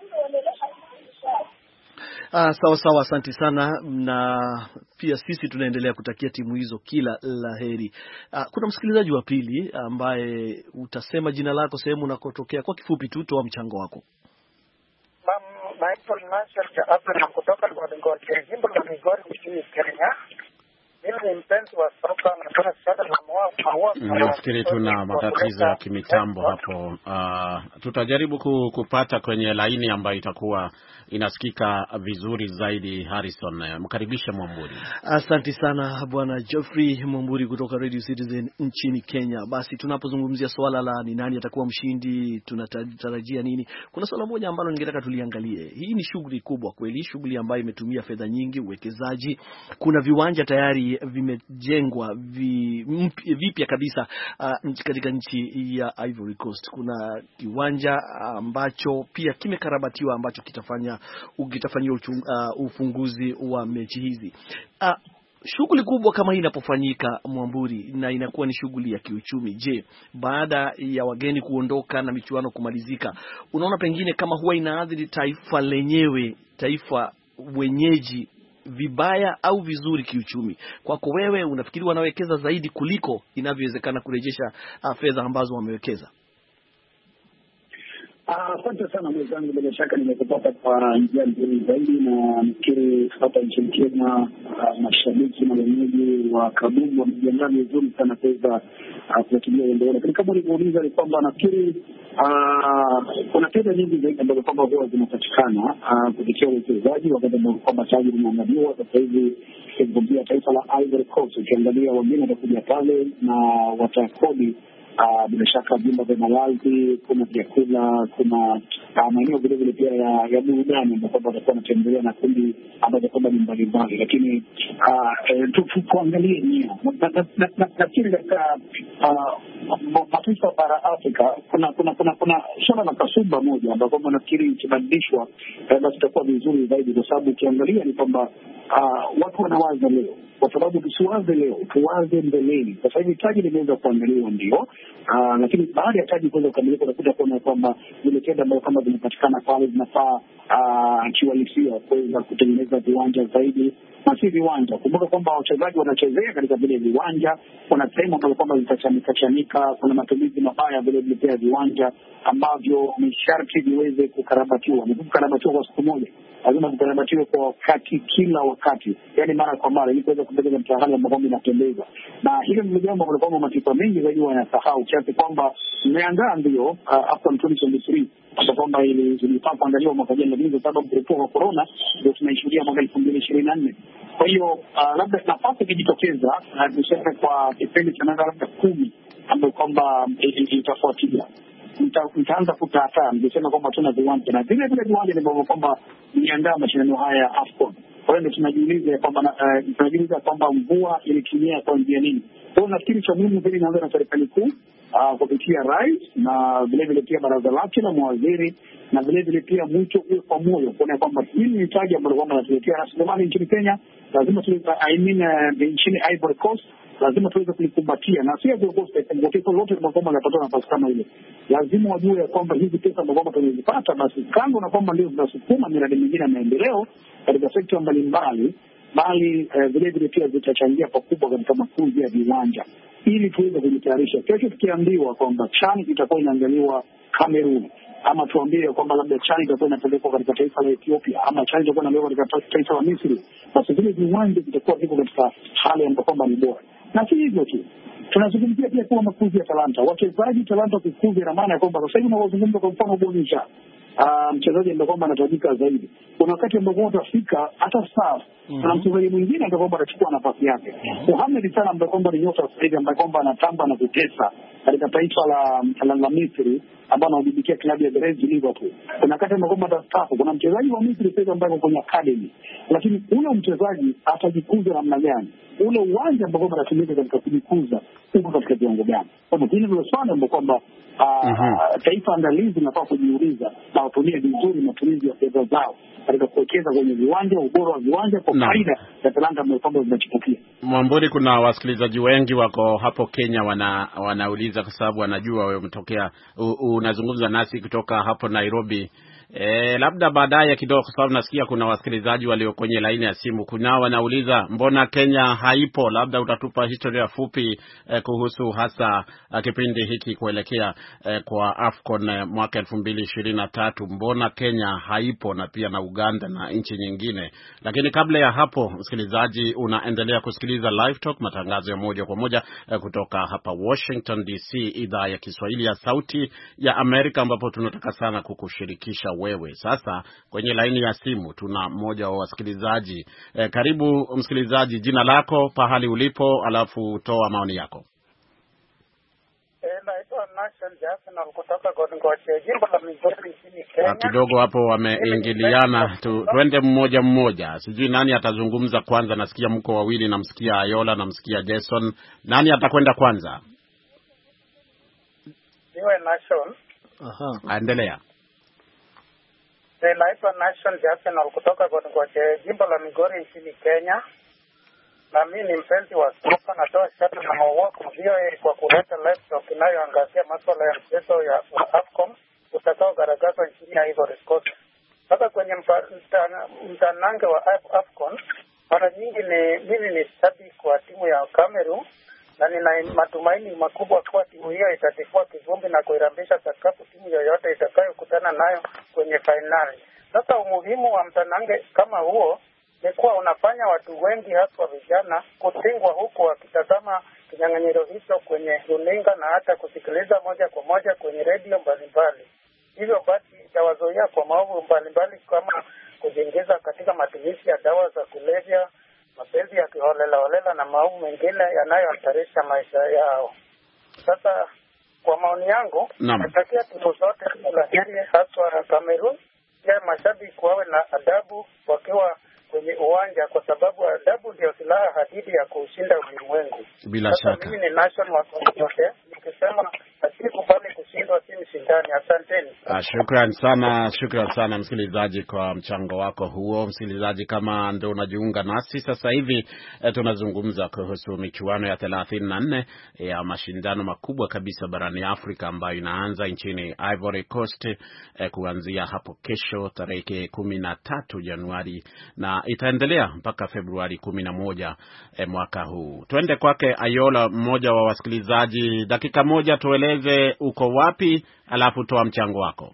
Speaker 3: Ah, sawa sawa, asante sana, na pia sisi tunaendelea kutakia timu hizo kila laheri. Ah, kuna msikilizaji wa pili ambaye utasema jina lako, sehemu unakotokea, kwa kifupi tu toa mchango wako.
Speaker 7: Naitwa Nasir Abdul kutoka kwa jimbo la Migori nchini Kenya. Mimi ni mpenzi wa soka na tuna sasa na mwa.
Speaker 2: Nafikiri tuna matatizo ya kimitambo hapo. Uh, tutajaribu kupata kwenye laini ambayo itakuwa inasikika vizuri zaidi. Harrison, mkaribisha Mwamburi.
Speaker 3: Asante sana bwana Geoffrey Mwamburi kutoka Radio Citizen nchini Kenya. Basi tunapozungumzia swala la ni nani atakuwa mshindi, tunatarajia nini, kuna swala moja ambalo ningetaka tuliangalie. Hii ni shughuli kubwa kweli, shughuli ambayo imetumia fedha nyingi, uwekezaji. Kuna viwanja tayari tayari vimejengwa vi, vipya kabisa uh, katika nchi ya Ivory Coast. Kuna kiwanja ambacho pia kimekarabatiwa ambacho kitafanya kitafanyia uh, ufunguzi wa mechi hizi. Uh, Shughuli kubwa kama hii inapofanyika, Mwamburi, na inakuwa ni shughuli ya kiuchumi. Je, baada ya wageni kuondoka na michuano kumalizika, unaona pengine kama huwa inaathiri taifa lenyewe, taifa wenyeji, vibaya au vizuri kiuchumi? Kwako wewe, unafikiri wanawekeza zaidi kuliko inavyowezekana kurejesha uh, fedha ambazo wamewekeza?
Speaker 4: Asante uh, sana mwenzangu, bila shaka nimekupata kwa njia nzuri zaidi, na nafikiri hapa nchini Kenya uh, mashabiki na wenyeji wa kabumbu wamejiandaa vizuri sana kuweza kufuatilia uendeleo. Lakini kama ulivyouliza ni kwamba nafikiri uh, kuna fedha nyingi zaidi ambazo kwamba huwa zinapatikana uh, kupitia uwekezaji, wakati ambao kwamba tajiri linaandaliwa sasa hivi kuzungumzia taifa la Ivory Coast. Ukiangalia wageni watakuja pale na watakodi Uh, bila shaka vyumba vya malazi, kuna vyakula, kuna uh, maeneo vile vile pia ya, ya burudani ambapo watakuwa wanatembelea na kundi ambazo kwamba ni mbalimbali. Lakini tuangalie nia, nafikiri katika mataifa ya bara Afrika kuna kuna kuna kuna swala la kasumba moja ambapo kwamba nafikiri ikibadilishwa basi itakuwa vizuri zaidi, kwa sababu ukiangalia ni kwamba uh, watu wanawaza leo, kwa sababu tusiwaze leo, tuwaze mbeleni. Sasa hivi taji limeweza kuandaliwa ndio, uh, lakini baada ya taji kuweza kukamilika unakuta kuona kwamba zile fedha ambazo kama zinapatikana pale zinafaa kiuhalisia uh, kuweza kutengeneza viwanja zaidi, na si viwanja. Kumbuka kwamba wachezaji wanachezea katika vile viwanja, kuna sehemu ambazo kwamba zitachanika chanika, kuna matumizi mabaya vile vile pia viwanja ambavyo ni sharti viweze kukarabatiwa. Ni kukarabatiwa kwa siku moja, lazima kukarabatiwe kwa wakati, kila wakati, yani mara kwa mara, ili kuweza kupeleka katika hali ambayo inapendeza. Na hilo ni jambo ambalo kwamba mataifa mengi zaidi wanasahau, kiasi kwamba tumeandaa ndio uh, AFCON twenty twenty-three ambapo kwamba ili ilipaswa kuandaliwa mwaka jana, lakini kwa sababu mlipuko wa corona ndio tunaishuhudia mwaka elfu mbili ishirini na nne. Kwa hiyo uh, labda nafasi ikijitokeza uh, tuseme kwa kipindi cha miaka labda kumi ambapo kwamba itafuatilia mtaanza kutaataa mkisema kwamba tuna viwanja, na vile vile viwanja ndivyo kwamba niandaa mashindano haya ya AFCON. Kwa hiyo tunajiuliza kwamba uh, tunajiuliza kwamba mvua ilikinyea kwa njia nini. Kwa hiyo nafikiri cha muhimu zaidi inaanza na serikali kuu uh, kupitia rais na vile vile pia baraza lake la mawaziri, na vile vile pia mwito uwe kwa moyo kuona kwamba hili ni taji ambalo kwamba natuletea rasilimali nchini Kenya, lazima tu I mean uh, nchini Ivory Coast lazima tuweze kulikumbatia, na sio Ivory Coast taifa lote ambalo kwamba linapata nafasi kama ile, lazima wajue kwamba hizi pesa ambazo kwamba tunazipata basi kando na kwamba ndio zinasukuma miradi mingine ya maendeleo katika sekta mbalimbali, bali uh, vile vile pia zitachangia pakubwa katika makuzi ya viwanja, ili tuweze kujitayarisha. Kesho tukiambiwa kwamba CHAN itakuwa inaangaliwa Cameroon, ama tuambie kwamba labda CHAN itakuwa inapelekwa katika taifa la Ethiopia, ama CHAN itakuwa inapelekwa katika taifa la Misri, basi vile viwanja vitakuwa viko katika hali ambayo kwamba ni bora. Na si hivyo tu, tunazungumzia pia kwa makuzi ya talanta, wachezaji talanta kukuza, na maana ya kwamba sasa hivi tunazungumza kwa mfano Bonisha, Uh, mchezaji ambaye kwamba anatajika zaidi. Kuna wakati ambapo utafika hata staff mm-hmm. na mchezaji mwingine ambaye kwamba atachukua nafasi yake. Mm-hmm. Mohamed Salah ambaye kwamba ni nyota zaidi, ambaye kwamba anatamba na kutesa katika taifa la la, la Misri, ambao anadhibitia klabu ya Brest Liverpool. Kuna wakati ambapo kwamba atastaafu. Kuna mchezaji wa Misri sasa ambaye yuko kwenye academy, lakini ule mchezaji atajikuza namna gani? Ule uwanja ambao kwamba anatumika katika kujikuza uko katika kiwango gani? Kwa hivyo hili ndio swali ambalo kwamba Uh, uh-huh. taifa andalizi linafaa kujiuliza na watumie vizuri matumizi ya fedha zao katika kuwekeza kwenye viwanja, ubora wa viwanja kwa faida ya talanta ambayo kwamba zinachipukia.
Speaker 2: Mwamburi, kuna wasikilizaji wengi wako hapo Kenya wana wanauliza, kwa sababu wanajua wewe umetokea, unazungumza nasi kutoka hapo Nairobi. E, labda baadaye kidogo, kwa sababu nasikia kuna wasikilizaji walio kwenye laini ya simu, kuna wanauliza mbona Kenya haipo. Labda utatupa historia fupi eh, kuhusu hasa uh, kipindi hiki kuelekea eh, kwa AFCON eh, mwaka elfu mbili ishirini na tatu, mbona Kenya haipo, na pia na Uganda na nchi nyingine. Lakini kabla ya hapo, msikilizaji, unaendelea kusikiliza Live Talk, matangazo ya moja kwa moja eh, kutoka hapa Washington D C, idhaa ya Kiswahili ya Sauti ya Amerika, ambapo tunataka sana kukushirikisha wewe. Sasa kwenye laini ya simu tuna mmoja wa wasikilizaji. E, karibu msikilizaji, jina lako, pahali ulipo, alafu toa maoni yako.
Speaker 7: Eh, naitwa Nation Jackson kutoka Godgoche, jimbo la Migori nchini Kenya.
Speaker 2: Kidogo hapo wameingiliana, tu, tuende mmoja mmoja. Sijui nani atazungumza kwanza, nasikia mko wawili, namsikia Ayola, namsikia Jason. Nani atakwenda kwanza?
Speaker 7: Niwe Nation.
Speaker 2: Aha. Endelea.
Speaker 7: Naitwa Nation Jackson kutoka Godgoche, jimbo la Migori nchini Kenya. Na mimi ni mpenzi wa soka, natoa shati na maua kwa kwa kuleta live talk inayoangazia masuala ya mchezo ya AFCON utakao garagaza nchini ya Ivory Coast. Sasa kwenye mtanange wa AFCON, mara nyingi ni mimi ni shabiki wa timu ya Cameroon na nina matumaini makubwa kwa timu hiyo itatifua kivumbi na kuirambisha sakafu timu yoyote itakayokutana nayo kwenye finali. Sasa umuhimu wa mtanange kama huo ni kuwa unafanya watu wengi hasa vijana kutingwa huku wakitazama kinyang'anyiro hicho kwenye runinga na hata kusikiliza moja kwa moja kwenye redio mbalimbali. Hivyo basi itawazuia kwa maovu mbalimbali kama kujiingiza katika matumizi ya dawa za kulevya, mapenzi ya kiholela holela na maovu mengine yanayohatarisha maisha yao. Sasa kwa maoni yangu, natakia timu zote la hili hasa Cameroon, pia mashabiki wawe na adabu wakiwa kwenye uwanja, kwa sababu adabu ndio silaha hadidi ya kushinda ulimwengu.
Speaker 2: Bila shaka.
Speaker 7: Mimi ni Nation wa yote nikisema asikubali kushindwa si mshindani. Asanteni.
Speaker 2: Ah, shukrani sana, shukrani sana msikilizaji kwa mchango wako huo. Msikilizaji, kama ndio unajiunga nasi sasa hivi, eh, tunazungumza kuhusu michuano ya thelathini na nne ya mashindano makubwa kabisa barani Afrika ambayo inaanza nchini Ivory Coast eh, kuanzia hapo kesho tarehe kumi na tatu Januari na itaendelea mpaka Februari kumi na moja eh, mwaka huu. Twende kwake Ayola, mmoja wa wasikilizaji. Dakika moja tueleze uko wapi, alafu toa mchango wako.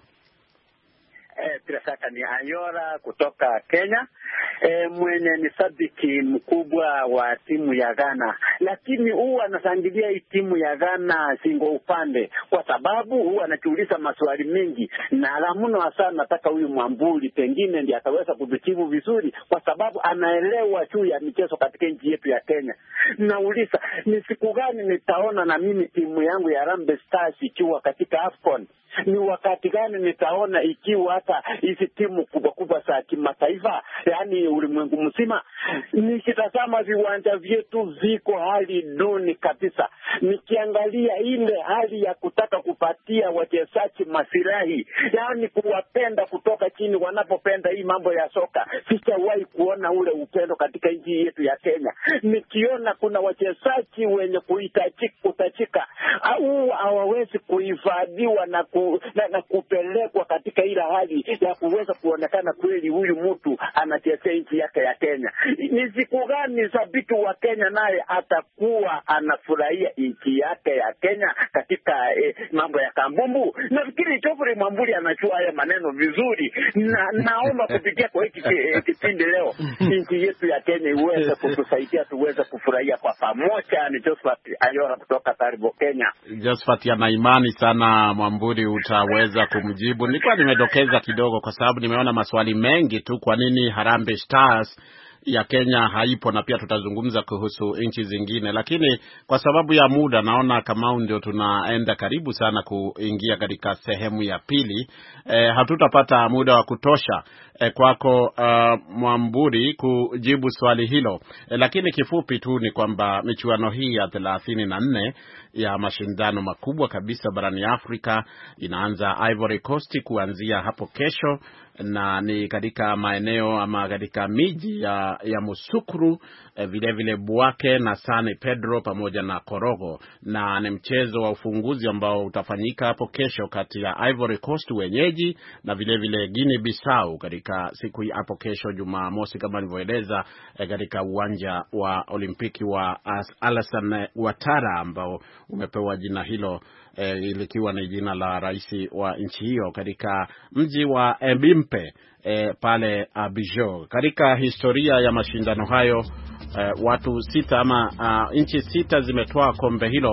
Speaker 8: Eh, bila shaka ni Ayola kutoka Kenya. E, mwenye ni sabiki mkubwa wa timu ya Ghana, lakini huwa anashangilia hii timu ya Ghana singo upande, kwa sababu huwa anajiuliza maswali mengi, na alamuno hasa nataka huyu Mwambuli pengine ndiye ataweza kujibu vizuri, kwa sababu anaelewa juu ya michezo katika nchi yetu ya Kenya. Nauliza, ni siku gani nitaona na mimi timu yangu ya Harambee Stars ikiwa katika AFCON? Ni wakati gani nitaona ikiwa hata hizi timu kubwa kubwa za kimataifa, yani ulimwengu mzima? Nikitazama viwanja vyetu viko hali duni kabisa. Nikiangalia ile hali ya kutaka kupatia wachezaji masilahi, yani kuwapenda kutoka chini wanapopenda hii mambo ya soka, sijawahi kuona ule upendo katika nchi yetu ya Kenya. Nikiona kuna wachezaji wenye kuhitajika kutajika au hawawezi kuhifadhiwa na, ku, na, na kupelekwa katika ile hali ya kuweza kuonekana kweli huyu mtu anachezea nchi yake ya Kenya. Ni siku gani sabiki wa Kenya naye atakuwa anafurahia nchi yake ya Kenya katika eh, mambo ya kambumbu? Nafikiri Geoffrey Mwambuli anachua haya maneno vizuri, na naomba kupitia kwa hiki kipindi leo nchi yetu ya Kenya iweze kutusaidia tuweze kufurahia kwa pamoja. Ni Josephat Ayola kutoka Taribo, Kenya.
Speaker 2: Josephat ana imani sana Mwambuli utaweza kumjibu. Nilikuwa nimedokeza kidogo kwa sababu nimeona maswali mengi tu, kwa nini Harambee Stars ya Kenya haipo, na pia tutazungumza kuhusu nchi zingine, lakini kwa sababu ya muda naona kama ndio tunaenda karibu sana kuingia katika sehemu ya pili. E, hatutapata muda wa kutosha e, kwako uh, Mwamburi kujibu swali hilo. E, lakini kifupi tu ni kwamba michuano hii ya thelathini na nne ya mashindano makubwa kabisa barani Afrika inaanza Ivory Coast kuanzia hapo kesho, na ni katika maeneo ama katika miji ya ya Musukuru, eh, vile vile Buake na San Pedro pamoja na Korogo, na ni mchezo wa ufunguzi ambao utafanyika hapo kesho kati ya Ivory Coast wenyeji na vile vile Guinea Bissau katika siku hapo kesho Jumamosi, kama nilivyoeleza, eh, katika uwanja wa Olimpiki wa Alassane Ouattara ambao umepewa jina hilo eh, likiwa ni jina la rais wa nchi hiyo katika mji wa Ebimpe eh, pale Abidjan. Katika historia ya mashindano hayo eh, watu sita ama uh, nchi sita zimetoa kombe hilo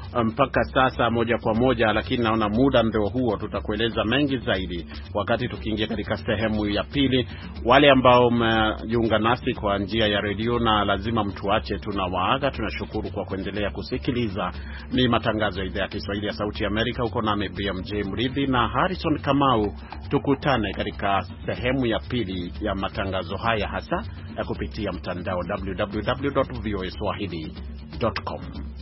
Speaker 2: mpaka sasa moja kwa moja, lakini naona muda ndio huo. Tutakueleza mengi zaidi wakati tukiingia katika sehemu ya pili. Wale ambao mmejiunga nasi kwa njia ya redio na lazima mtuache, tunawaaga. Tunashukuru kwa kuendelea kusikiliza. Ni matangazo ya idhaa ya Kiswahili ya Sauti ya Amerika. Uko nami B M J Mridhi na Harrison Kamau. Tukutane katika sehemu ya pili ya matangazo haya, hasa ya kupitia mtandao w w w dot voa swahili dot com.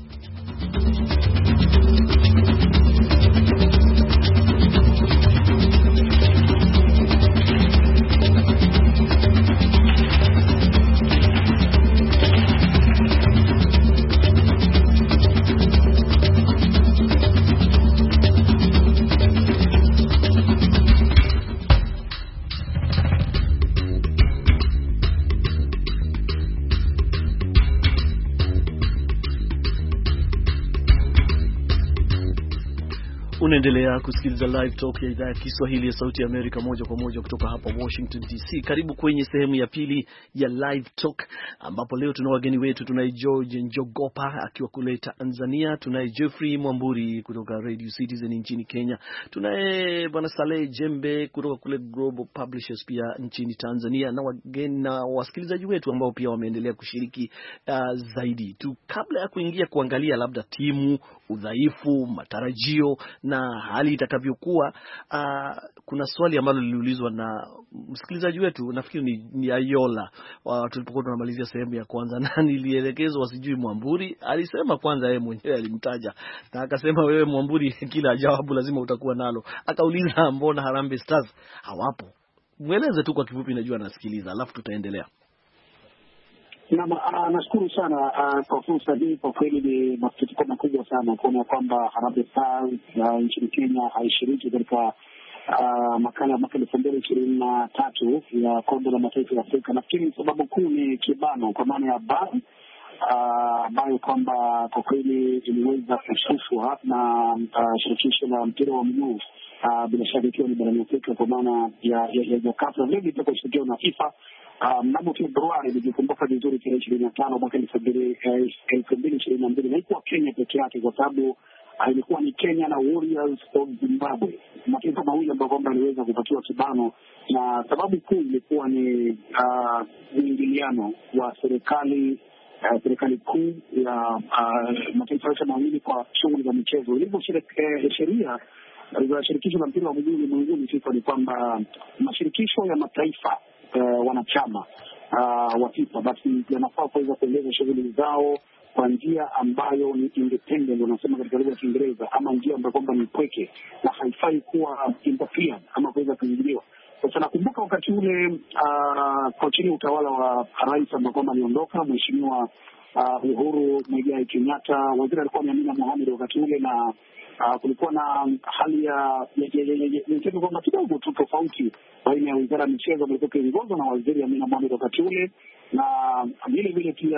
Speaker 3: Unaendelea kusikiliza Live Talk ya idhaa ya Kiswahili ya Sauti ya Amerika moja kwa moja kutoka hapa Washington D C. Karibu kwenye sehemu ya pili ya Live Talk, ambapo leo tuna wageni wetu. Tunaye George Njogopa akiwa kule Tanzania, tunaye Jeffrey Mwamburi kutoka Radio Citizen nchini Kenya, tunaye bwana Saleh Jembe kutoka kule Global Publishers pia nchini Tanzania, na wageni na wasikilizaji wetu ambao pia wameendelea kushiriki uh, zaidi tu. Kabla ya kuingia kuangalia labda timu, udhaifu, matarajio na hali itakavyokuwa, uh, kuna swali ambalo liliulizwa na msikilizaji wetu, nafikiri ni, ni Ayola, uh, tulipokuwa tunamalizia sehemu ya kwanza, na nilielekezwa wasijui Mwamburi. Alisema kwanza yeye mwenyewe alimtaja na akasema wewe Mwamburi kila jawabu lazima utakuwa nalo. Akauliza mbona Harambee Stars hawapo. Mweleze tu kwa kifupi, najua nasikiliza, alafu tutaendelea.
Speaker 9: Na uh, nashukuru sana uh, kwa fursa hii. Kwa kweli ni masikitiko makubwa sana kuona kwamba Harambee Stars uh, nchini Kenya haishiriki katika uh, makala ya mwaka elfu mbili ishirini na tatu ya kombe la mataifa ya Afrika. Nafikiri sababu kuu ni kibano, kwa maana ya ban ambayo uh, kwamba kwa kweli iliweza kushushwa na uh, shirikisho la mpira wa miguu uh, bila shaka ikiwa ni barani Afrika, kwa maana ya ya ya kafu leo itakuwa kushirikiana na FIFA mnamo um, Februari, nikikumbuka vizuri, tarehe ishirini na tano mwaka elfu mbili ishirini na mbili, na ikuwa Kenya peke yake, kwa sababu uh, ilikuwa ni Kenya na Warriors of Zimbabwe, mataifa mawili ambayo kwamba aliweza kupatiwa kibano, na sababu kuu ilikuwa ni mwingiliano uh, wa serikali Uh, serikali kuu ya uh, mataifa yote mawili kwa shughuli za michezo. Hivyo sheria za shirikisho la mpira wa miguu ulimwenguni FIFA ni kwamba mashirikisho ya mataifa uh, wanachama uh, wa FIFA basi yanafaa kuweza kuendesha shughuli zao kwa njia ambayo ni independent, wanasema katika lugha ya Kiingereza, ama njia ambayo kwamba ni pweke na haifai kuwa interference ama kuweza kuingiliwa. Sasa nakumbuka wakati ule uh, kwa chini utawala wa rais ambaye kwamba aliondoka, Mheshimiwa uh, Uhuru Muigai Kenyatta, waziri alikuwa ni Amina Mohamed wakati ule, na uh, kulikuwa na hali ya niseme kwamba kidogo tu tofauti baina ya wizara ya michezo ambayo ilikuwa ikiongozwa na waziri Amina Mohamed wakati ule, na vile vile pia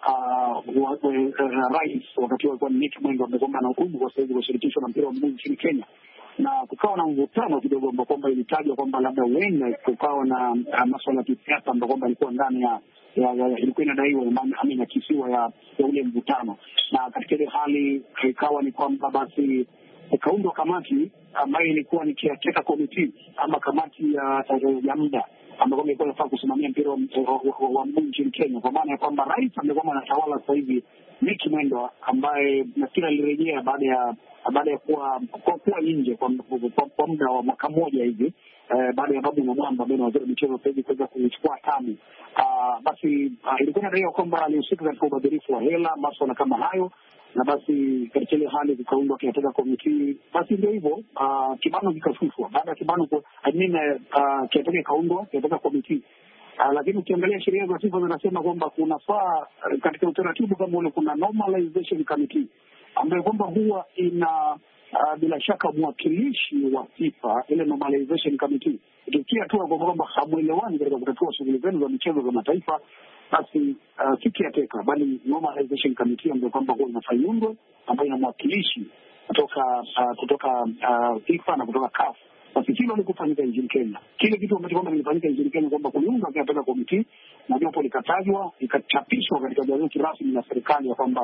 Speaker 9: uh, rais wakati alikuwa ni Nick Mwendwa ambaye kwamba anahudumu kwa sasa kwa shirikisho la mpira wa miguu nchini Kenya, na kukawa na mvutano kidogo ambao kwamba ilitajwa kwamba labda huenda kukawa na masuala ya kisiasa ambao kwamba ilikuwa ndani ya ilikuwa inadaiwa ama inakisiwa ya ya ule mvutano. Na katika ile hali ikawa ni kwamba basi ikaundwa kamati ambayo ilikuwa ni caretaker committee ama kamati ya ya muda ambayo ilikuwa inafaa kusimamia mpira wa miguu nchini Kenya, kwa maana ya kwamba rais amekuwa anatawala sasa hivi Nick Mwendwa, ambaye nafikiri alirejea baada ya baada ya kuwa kuwa nje kwa, kwa, kwa muda wa mwaka mmoja hivi eh, baada ya Babu na Mwamba ambaye ni waziri wa michezo sasa hivi kuweza kuchukua tamu. Uh, basi uh, ilikuwa inadaiwa kwamba alihusika katika ubadhirifu wa hela, masuala kama hayo, na basi katika ile hali zikaundwa kiateka komiti. Basi ndio hivyo, uh, kibano kikashushwa. Baada ya kibano kwa admin uh, kiateka kaundwa kiateka komiti. Uh, lakini ukiangalia sheria za FIFA zinasema kwamba kunafaa uh, katika utaratibu kama ule kuna normalization committee ambayo kwamba huwa ina uh, bila shaka mwakilishi wa FIFA, ile normalization committee ikifikia tu kwamba hamuelewani katika kutatua shughuli zenu za michezo za mataifa, basi uh, si caretaker bali normalization committee ambayo kwamba huwa inafanywa ambayo ina mwakilishi kutoka uh, kutoka uh, FIFA na kutoka C A F. Basi hilo likufanyika nchini Kenya. Kile kitu ambacho kwamba kilifanyika nchini Kenya kwamba kuliunga katika komiti na jopo likatajwa, ikachapishwa katika gazeti rasmi la serikali ya kwamba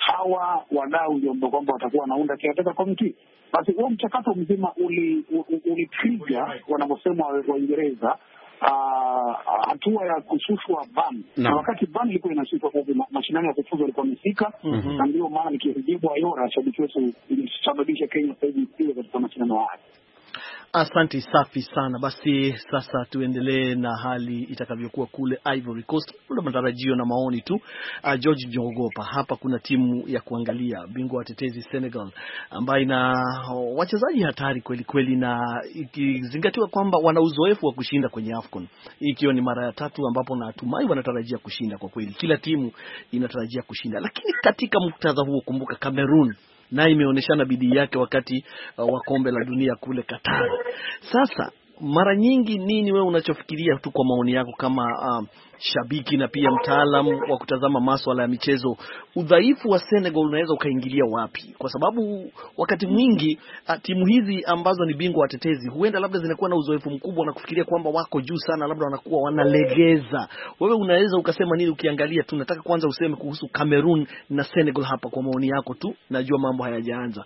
Speaker 9: hawa wadau ndio kwamba watakuwa wanaunda caretaker committee. Basi huo mchakato mzima ulipiga uli wanavyosema Waingereza hatua uh, ya kushushwa ban no. Na wakati ban ilikuwa inashushwa kwa mashindano ya kufuzu yalikuwa yamefika, mm-hmm. Na ndio maana nikijibu Ayora shabiki wetu ilisababisha Kenya sasa hivi iwe katika mashindano haya.
Speaker 3: Asante, safi sana. Basi sasa tuendelee na hali itakavyokuwa kule Ivory Coast. Kuna matarajio na maoni tu. Uh, George Njogopa, hapa kuna timu ya kuangalia, bingwa watetezi Senegal, ambayo ina wachezaji hatari kweli kweli, na ikizingatiwa kwamba wana uzoefu wa kushinda kwenye AFCON. Ikiwa ni mara ya tatu ambapo natumai wanatarajia kushinda kwa kweli. Kila timu inatarajia kushinda. Lakini katika muktadha huo, kumbuka Cameroon na imeoneshana bidii yake wakati uh, wa kombe la dunia kule Qatar. Sasa mara nyingi nini wewe unachofikiria tu kwa maoni yako kama uh, shabiki na pia mtaalamu wa kutazama masuala ya michezo, udhaifu wa Senegal unaweza ukaingilia wapi? Kwa sababu wakati mwingi uh, timu hizi ambazo ni bingwa watetezi huenda labda zinakuwa na uzoefu mkubwa na kufikiria kwamba wako juu sana, labda wanakuwa wanalegeza. Wewe unaweza ukasema nini ukiangalia tu? Nataka kwanza useme kuhusu Cameroon na Senegal hapa kwa maoni yako tu. Najua mambo hayajaanza.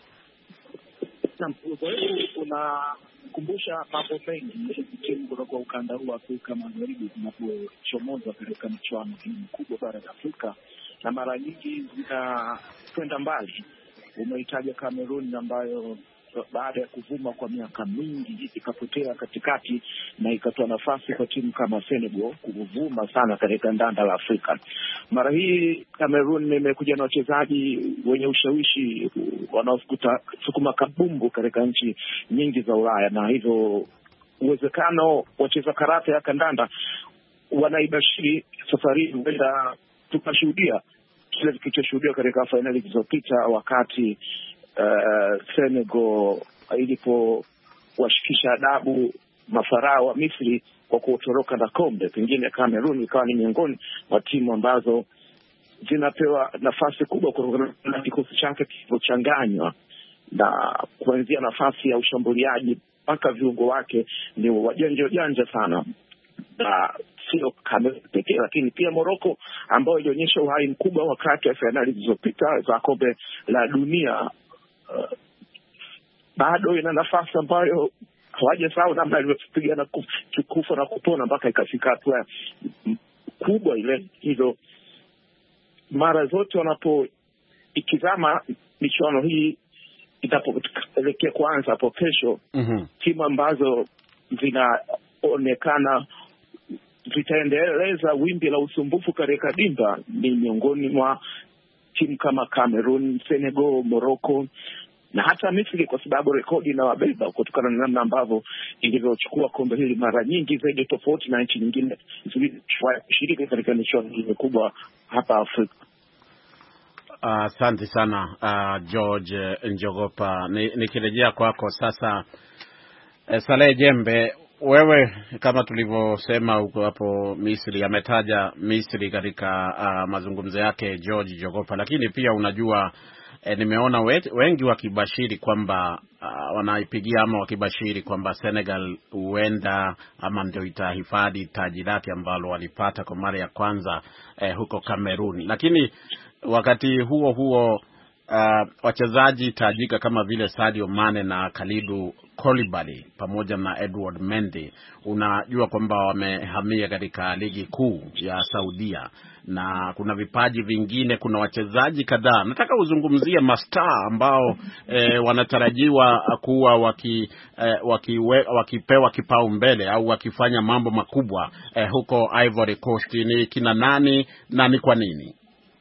Speaker 4: Kuna kumbusha mambo mengi timu kutoka ukanda huu wa Afrika Magharibi zinapochomoza katika michuano hii mikubwa bara la Afrika, na mara nyingi zinakwenda mbali. Umehitaja Cameroon ambayo baada ya kuvuma kwa miaka mingi ikapotea katikati na ikatoa nafasi kwa timu kama Senegal kuvuma sana katika ndanda la Afrika. Mara hii Cameroon imekuja na wachezaji wenye ushawishi wanaofukuta sukuma kabumbu katika nchi nyingi za Ulaya, na hivyo uwezekano wacheza karata ya kandanda wanaibashiri safari huenda tukashuhudia kile kilichoshuhudiwa katika finali zilizopita wakati Uh, Senegal ilipowashikisha adabu mafarao wa Misri kwa kutoroka na kombe. Pengine Cameroon ikawa ni miongoni mwa timu ambazo zinapewa nafasi kubwa kutokana na kikosi chake kilichochanganywa, na kuanzia nafasi ya ushambuliaji mpaka viungo wake ni wajanja janja sana, na sio Cameroon pekee, lakini pia Morocco ambayo ilionyesha uhai mkubwa wakati wa finali zilizopita za kombe la dunia. Uh, bado ina nafasi ambayo hawajasahau namna alivyopigana kufa na kupona mpaka ikafika hatua kubwa ile. Hizo mara zote wanapo ikizama michuano hii itapoelekea kuanza hapo kesho, mm-hmm. timu ambazo zinaonekana zitaendeleza wimbi la usumbufu katika dimba ni miongoni mwa timu kama Cameroon, Senegal, Morocco na hata Misri, kwa sababu rekodi na wabeba kutokana na namna ambavyo ilivyochukua kombe hili mara nyingi zaidi tofauti na nchi nyingine zilizoshiriki katika michuano hii mikubwa hapa Afrika.
Speaker 2: Asante uh, sana uh, George Njogopa. Nikirejea ni kwako sasa, uh, Saleh Jembe, wewe kama tulivyosema huko hapo Misri, ametaja Misri katika uh, mazungumzo yake George Njogopa, lakini pia unajua eh, nimeona wengi wakibashiri kwamba uh, wanaipigia ama wakibashiri kwamba Senegal huenda ama ndio itahifadhi taji lake ambalo walipata kwa mara ya kwanza eh, huko Cameroon. Lakini wakati huo huo Uh, wachezaji tajika kama vile Sadio Mane na Kalidou Koulibaly pamoja na Edouard Mendy, unajua kwamba wamehamia katika ligi kuu ya Saudia, na kuna vipaji vingine, kuna wachezaji kadhaa. Nataka uzungumzie mastaa ambao eh, wanatarajiwa kuwa waki, eh, wakiwe, wakipewa kipaumbele au wakifanya mambo makubwa eh, huko Ivory Coast. Ni kina nani na ni kwa nini?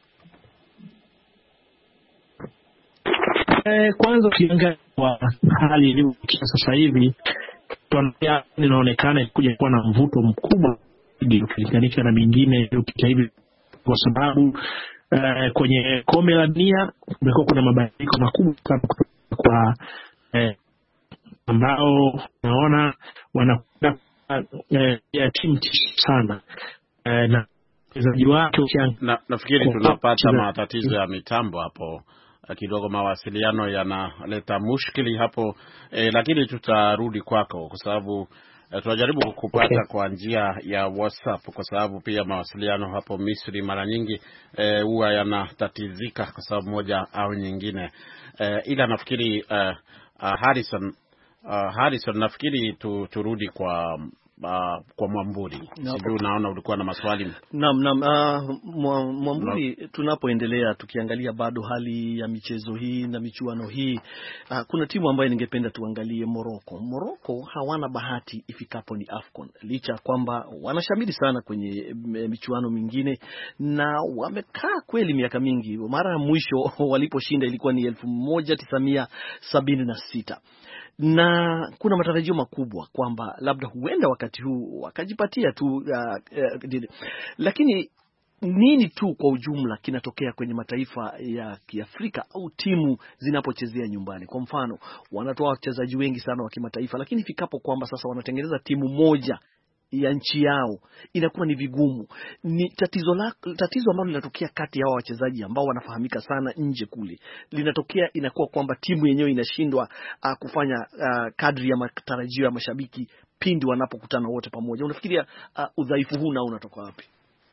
Speaker 5: Eh, kwanza ukiangalia hali ilivyo sasa hivi, tunaona inaonekana kuja kuwa na mvuto mkubwa ukilinganisha na mingine iliyopita hivi, kwa sababu eh, kwenye kombe la dunia kumekuwa kuna mabadiliko makubwa sana kwa eh, ambao naona wanakwenda eh, ya timu sana eh, na wachezaji wake
Speaker 2: na nafikiri tunapata matatizo ya mitambo hapo kidogo, mawasiliano yanaleta mushkili hapo eh, lakini tutarudi kwako kwa sababu Uh, tunajaribu kupata
Speaker 5: okay.
Speaker 2: kwa njia ya WhatsApp kwa sababu pia mawasiliano hapo Misri mara nyingi huwa uh, yanatatizika kwa sababu moja au nyingine. Uh, ila nafikiri uh, uh, Harrison uh, Harrison nafikiri tu, turudi kwa Uh, kwa Mwamburi. No. Sijui unaona ulikuwa na maswali.
Speaker 3: Naam, naam, uh, Mwamburi, no. Tunapoendelea tukiangalia bado hali ya michezo hii na michuano hii, uh, kuna timu ambayo ningependa tuangalie, Morocco. Morocco hawana bahati ifikapo ni AFCON. Licha kwamba wanashamiri sana kwenye michuano mingine na wamekaa kweli miaka mingi. Mara ya mwisho waliposhinda ilikuwa ni elfu moja tisa mia sabini na sita. Na kuna matarajio makubwa kwamba labda huenda wakati huu wakajipatia tu uh, uh, lakini nini tu kwa ujumla kinatokea kwenye mataifa ya Kiafrika au timu zinapochezea nyumbani? Kwa mfano, wanatoa wachezaji wengi sana wa kimataifa, lakini fikapo kwamba sasa wanatengeneza timu moja ya nchi yao inakuwa ni vigumu. Ni tatizo la, tatizo ambalo linatokea kati ya hao wachezaji ambao wanafahamika sana nje kule. Linatokea inakuwa kwamba timu yenyewe inashindwa uh, kufanya uh, kadri ya matarajio ya mashabiki pindi wanapokutana wote pamoja. Unafikiria uh, udhaifu huu nao unatoka wapi?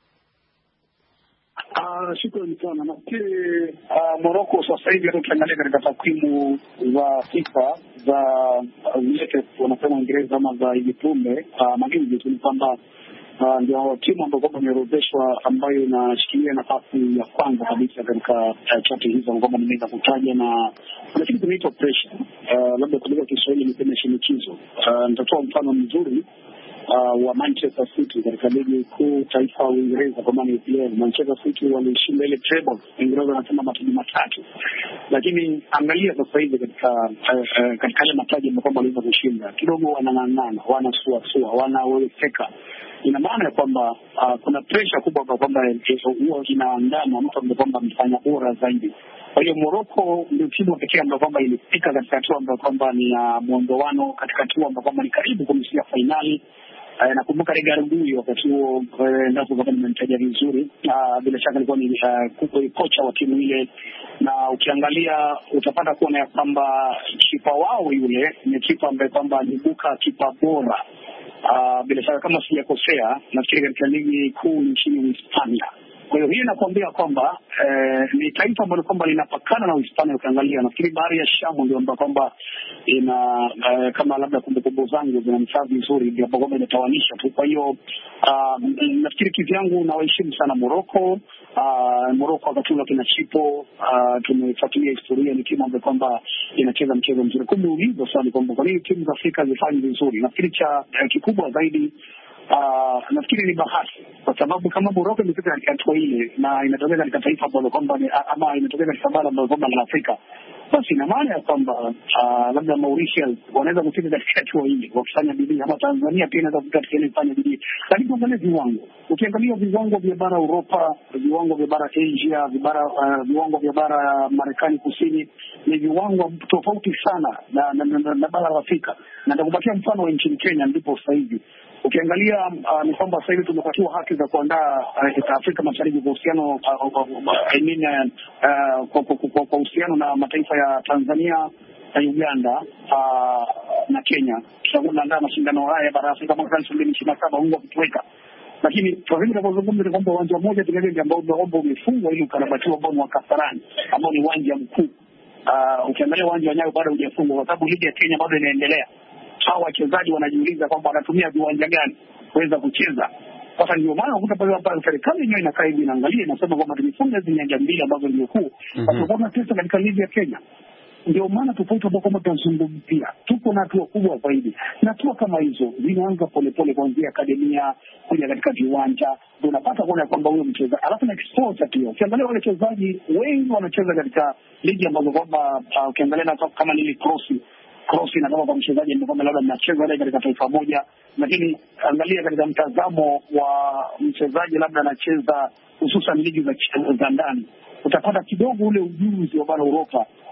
Speaker 9: Uh, shukrani sana. Nafikiri uh, Morocco sasa hivi tukiangalia katika takwimu za FIFA za latest uh, wanasema Uingereza ama za hivi punde uh, majuzi tu ni kwamba uh, ndio timu ambayo kwamba imeorodheshwa ambayo inashikilia nafasi ya kwanza kabisa katika uh, chati hizo kwamba nimeweza kutaja, na kuna kitu kinaitwa pressure. Uh, labda kwa lugha ya Kiswahili ni kama shinikizo. Uh, nitatoa mfano mzuri Uh, wa Manchester City katika ligi kuu taifa ya Uingereza kwa maana E P L. Manchester City walishinda ile treble, Uingereza wanasema mataji matatu. Lakini angalia sasa hivi katika uh, uh, katika ile mataji ambayo waliweza kushinda, kidogo wanang'ang'ana, wanasuasua, wanaweka. Ina maana ya kwamba uh, kuna pressure kubwa kwa kwamba huo inaandama mtu ambaye kwamba amefanya bora zaidi. Kwa hiyo Morocco ndio timu pekee ambayo kwamba ilifika katika hatua ambayo kwamba ni ya uh, muondoano, katika hatua ambayo kwamba ni karibu kumfikia finali. Uh, nakumbuka Regargui wakati huo uh, ndipo kama nimemtaja vizuri, uh, bila shaka alikuwa ni uh, kocha wa timu ile, na ukiangalia utapata kuona ya kwamba kipa wao yule ni kipa ambaye kwamba alibuka kipa bora. Uh, bila shaka kama sijakosea nafikiri katika ligi kuu nchini Hispania. Kwa hiyo hii inakwambia kwamba eh, ni taifa ambalo kwamba linapakana na Uhispania. Ukiangalia nafikiri bahari ya Shamu ndio ambapo kwamba ina eh, kama labda kumbukumbu zangu zinamsaa vizuri ndio ambapo kwamba inatawanisha tu. Kwa hiyo uh, nafikiri kivyangu na waheshimu sana Morocco. Uh, Morocco wakati ule kina Chipo uh, tumefuatilia historia, ni timu ambayo kwamba inacheza mchezo mzuri. Kumbe ulivyo swali kwamba kwa nini timu za Afrika zifanye vizuri, nafikiri cha eh, kikubwa zaidi Uh, nafikiri ni bahati, kwa sababu kama Morocco imefika katika hatua ile na inatokea katika taifa ambalo kwamba ama inatokea katika bara ambalo kwamba la Afrika, basi ina maana ya kwamba uh, labda Mauritius wanaweza kufika katika hatua ile wakifanya bidii, ama Tanzania pia inaweza kufika katika ile kufanya bidii. Lakini ukiangalia viwango, ukiangalia viwango vya bara Europa, viwango vya bara Asia, vibara uh, viwango vya bara Marekani Kusini ni viwango tofauti sana na, na, na, na, na bara la Afrika. Na nitakupatia mfano wa nchini Kenya ndipo sasa hivi ukiangalia uh, ni kwamba sasa hivi tumepatiwa haki za kuandaa uh, Afrika Mashariki kwa uhusiano uh, uh, I mean uh, kwa kwa uhusiano na mataifa ya Tanzania na Uganda uh, na Kenya. Tutaandaa mashindano haya bara Afrika mwaka elfu mbili ishirini na saba Mungu akituweka. Lakini kwa hivyo tunapozungumza ni kwamba uwanja mmoja tunaenda ambao ndio umefungwa ili ukarabatiwa ambao ni wa Kasarani ambao ni uwanja mkuu. Uh, ukiangalia uwanja wa Nyayo bado hujafungwa kwa sababu ligi ya Kenya bado inaendelea. Hao wachezaji wanajiuliza kwamba wanatumia viwanja gani kuweza kucheza. Sasa ndio maana unakuta pale hapa serikali yenyewe inakaa hivi inaangalia, inasema kwamba tumefunga hizo nyanja mbili ambazo ndio kuu. Sasa kuna pesa katika ligi ya Kenya. Ndio maana tofauti hapo kama tunazungumzia tuko na hatua kubwa zaidi. Na hatua kama hizo zinaanza polepole kuanzia akademia kuja katika viwanja. Ndio unapata kuona kwamba huyo mchezaji alafu na exposure pia. Ukiangalia wale wachezaji wengi wanacheza katika ligi ambazo kwamba uh, ukiangalia na kama nili cross cross inatoka kwa mchezaji ndio kama labda anacheza ile katika taifa moja, lakini angalia katika mtazamo wa mchezaji labda anacheza hususan ligi za za ndani, utapata kidogo ule ujuzi wa bara Europa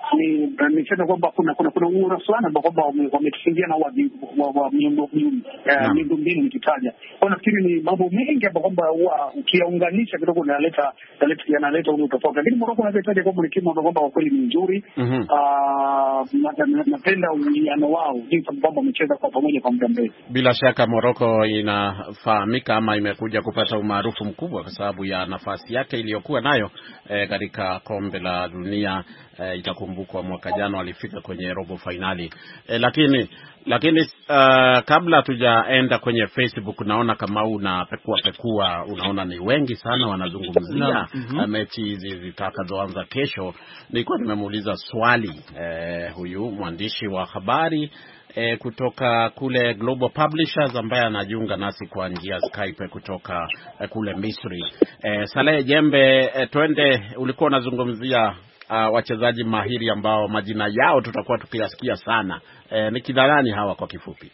Speaker 9: ni nisema kwamba kuna kuna kuna uora sana kwamba wametufungia na wa miundo miundo mbinu nikitaja. Kwa nafikiri ni mambo mengi ambapo kwamba ukiunganisha kidogo yanaleta yanaleta ule tofauti. Lakini Morocco anahitaji kwamba ni timu ambayo kwa kweli ni nzuri. Ah, napenda uwiano wao jinsi ambavyo wamecheza kwa pamoja kwa muda mrefu.
Speaker 2: Bila shaka Morocco inafahamika ama imekuja kupata umaarufu mkubwa kwa sababu ya nafasi yake iliyokuwa nayo eh, katika kombe la dunia. Eh, itakumbukwa mwaka jana walifika kwenye robo finali. Eh, lakini lakini uh, kabla tujaenda kwenye Facebook naona kama una pekua pekua unaona ni wengi sana wanazungumzia mm-hmm. mechi hizi zitakazoanza kesho. Nilikuwa nimemuuliza swali eh, huyu mwandishi wa habari E, kutoka kule Global Publishers ambaye anajiunga nasi kwa njia Skype kutoka e, kule Misri. E, Saleh Jembe, e, twende, ulikuwa unazungumzia uh, wachezaji mahiri ambao majina yao tutakuwa tukiyasikia sana. E, ni kidharani hawa kwa kifupi?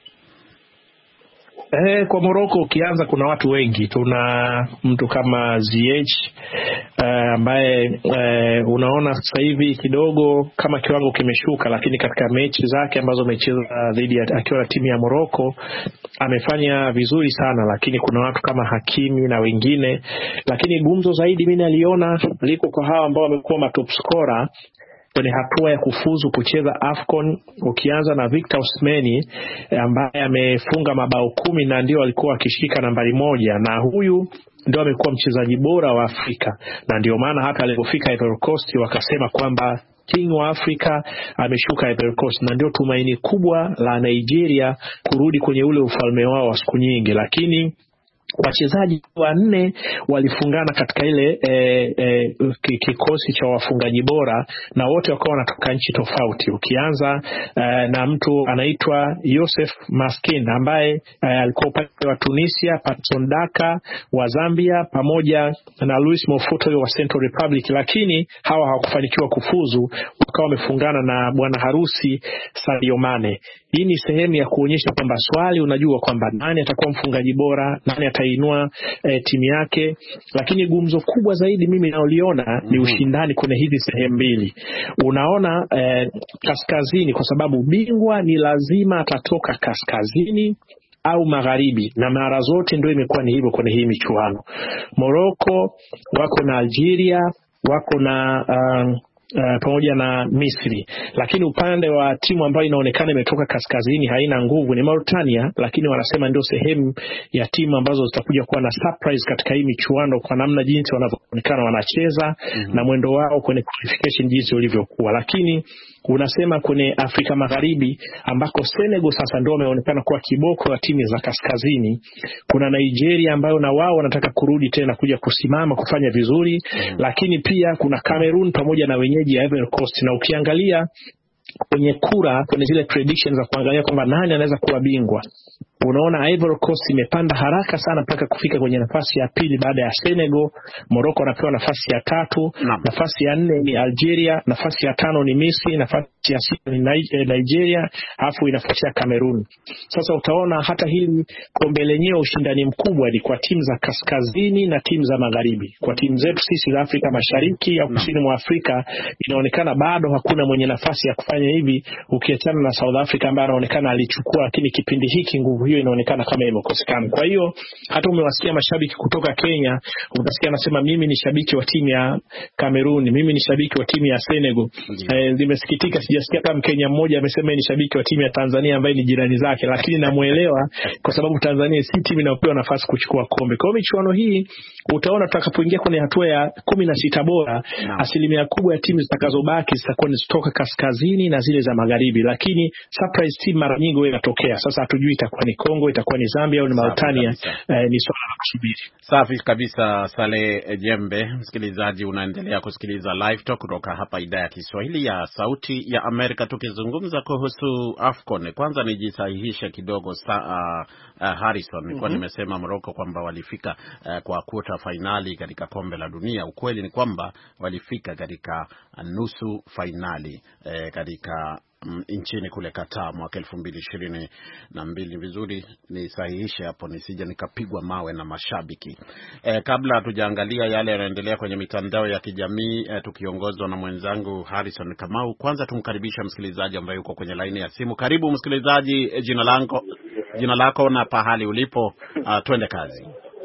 Speaker 5: Eh, kwa Morocco ukianza kuna watu wengi. Tuna mtu kama Ziyech uh, ambaye uh, unaona sasa hivi kidogo kama kiwango kimeshuka, lakini katika mechi zake ambazo amecheza dhidi ya akiwa na timu ya Morocco amefanya vizuri sana. Lakini kuna watu kama Hakimi na wengine, lakini gumzo zaidi mimi naliona liko kwa hawa ambao wamekuwa matop scorer kwenye hatua ya kufuzu kucheza AFCON. Ukianza na Victor Osimhen ambaye amefunga mabao kumi na ndio alikuwa akishika nambari moja, na huyu ndio amekuwa mchezaji bora wa Afrika, na ndio maana hata alipofika Ivory Coast wakasema kwamba king wa Afrika ameshuka Ivory Coast, na ndio tumaini kubwa la Nigeria kurudi kwenye ule ufalme wao wa siku nyingi. Lakini wachezaji wanne walifungana katika ile e, e, kikosi cha wafungaji bora, na wote wakawa wanatoka nchi tofauti. Ukianza e, na mtu anaitwa Youssef Maskin ambaye e, alikuwa upande wa Tunisia, Patson Daka wa Zambia pamoja na Luis Mofuto wa Central Republic, lakini hawa hawakufanikiwa kufuzu, wakawa wamefungana na bwana harusi Sadio Mane. Hii ni sehemu ya kuonyesha kwamba swali unajua kwamba nani atakuwa mfungaji bora, nani atainua e, timu yake. Lakini gumzo kubwa zaidi mimi naoliona mm-hmm. ni ushindani kwenye hizi sehemu mbili. Unaona e, kaskazini, kwa sababu bingwa ni lazima atatoka kaskazini au magharibi, na mara zote ndio imekuwa ni hivyo kwenye hii michuano. Morocco wako na Algeria, wako na um, Uh, pamoja na Misri. Lakini upande wa timu ambayo inaonekana imetoka kaskazini haina nguvu ni Mauritania, lakini wanasema ndio sehemu ya timu ambazo zitakuja kuwa na surprise katika hii michuano kwa namna jinsi wanavyoonekana wanacheza mm-hmm. na mwendo wao kwenye qualification jinsi ulivyokuwa. Lakini unasema kwenye Afrika Magharibi ambako Senegal sasa ndio wameonekana kuwa kiboko ya timu za kaskazini, kuna Nigeria ambayo na wao wanataka kurudi tena kuja kusimama kufanya vizuri mm-hmm. lakini pia kuna Cameroon pamoja na wenyeji ya Ivory Coast. Na ukiangalia kwenye kura, kwenye zile predictions za kuangalia kwamba nani anaweza kuwa bingwa, unaona Ivory Coast imepanda haraka sana mpaka kufika kwenye nafasi ya pili baada ya Senegal. Morocco anapewa nafasi ya tatu na. Nafasi ya nne ni Algeria, nafasi ya tano ni Misri, nafasi ya sita ni Nigeria, alafu inafuatia Cameroon. Sasa utaona hata hili kombe lenyewe ushindani mkubwa ni kwa timu za kaskazini na timu za magharibi. Kwa timu zetu sisi za Afrika Mashariki au kusini mwa Afrika inaonekana bado hakuna mwenye nafasi ya kufanya hivi, ukiachana na South Africa ambaye anaonekana alichukua, lakini kipindi hiki nguvu hiyo inaonekana kama imekosekana. Kwa hiyo hata umewasikia mashabiki kutoka Kenya, utasikia anasema mimi ni shabiki wa timu ya Cameroon, mimi ni shabiki wa timu ya Senegal. Eh, nimesikitika sijasikia kama Mkenya mmoja amesema ni shabiki wa timu ya Tanzania ambaye ni jirani zake, lakini namuelewa kwa sababu Tanzania si timu inayopewa nafasi kuchukua kombe. Kwa hiyo michuano hii utaona tutakapoingia kwenye hatua ya kumi na sita bora no. asilimia kubwa ya timu zitakazobaki zitakuwa ni kutoka kaskazini na zile za magharibi, lakini surprise team mara nyingi huwa inatokea. Sasa hatujui itakuwa ni Kongo, itakuwa ni Zambia au ni Mauritania. Eh, ni swala la kusubiri.
Speaker 2: Safi kabisa Saleh Jembe. Msikilizaji, unaendelea kusikiliza Live Talk kutoka hapa idhaa ya Kiswahili ya Sauti ya Amerika, tukizungumza kuhusu AFCON. Kwanza nijisahihishe kidogo sa, uh, uh, Harrison, nilikuwa mm-hmm. nimesema Morocco kwamba walifika uh, kwa quarter finali katika kombe la dunia. Ukweli ni kwamba walifika katika nusu finali uh, katika m, nchini kule Qatar mwaka elfu mbili ishirini na mbili. Vizuri nisahihishe hapo nisije nikapigwa mawe na mashabiki. E, kabla hatujaangalia yale yanaendelea kwenye mitandao ya kijamii e, tukiongozwa na mwenzangu Harrison Kamau, kwanza tumkaribisha msikilizaji ambaye yuko kwenye laini ya simu. Karibu msikilizaji, e, jina lako jina lako na pahali ulipo, uh, twende kazi.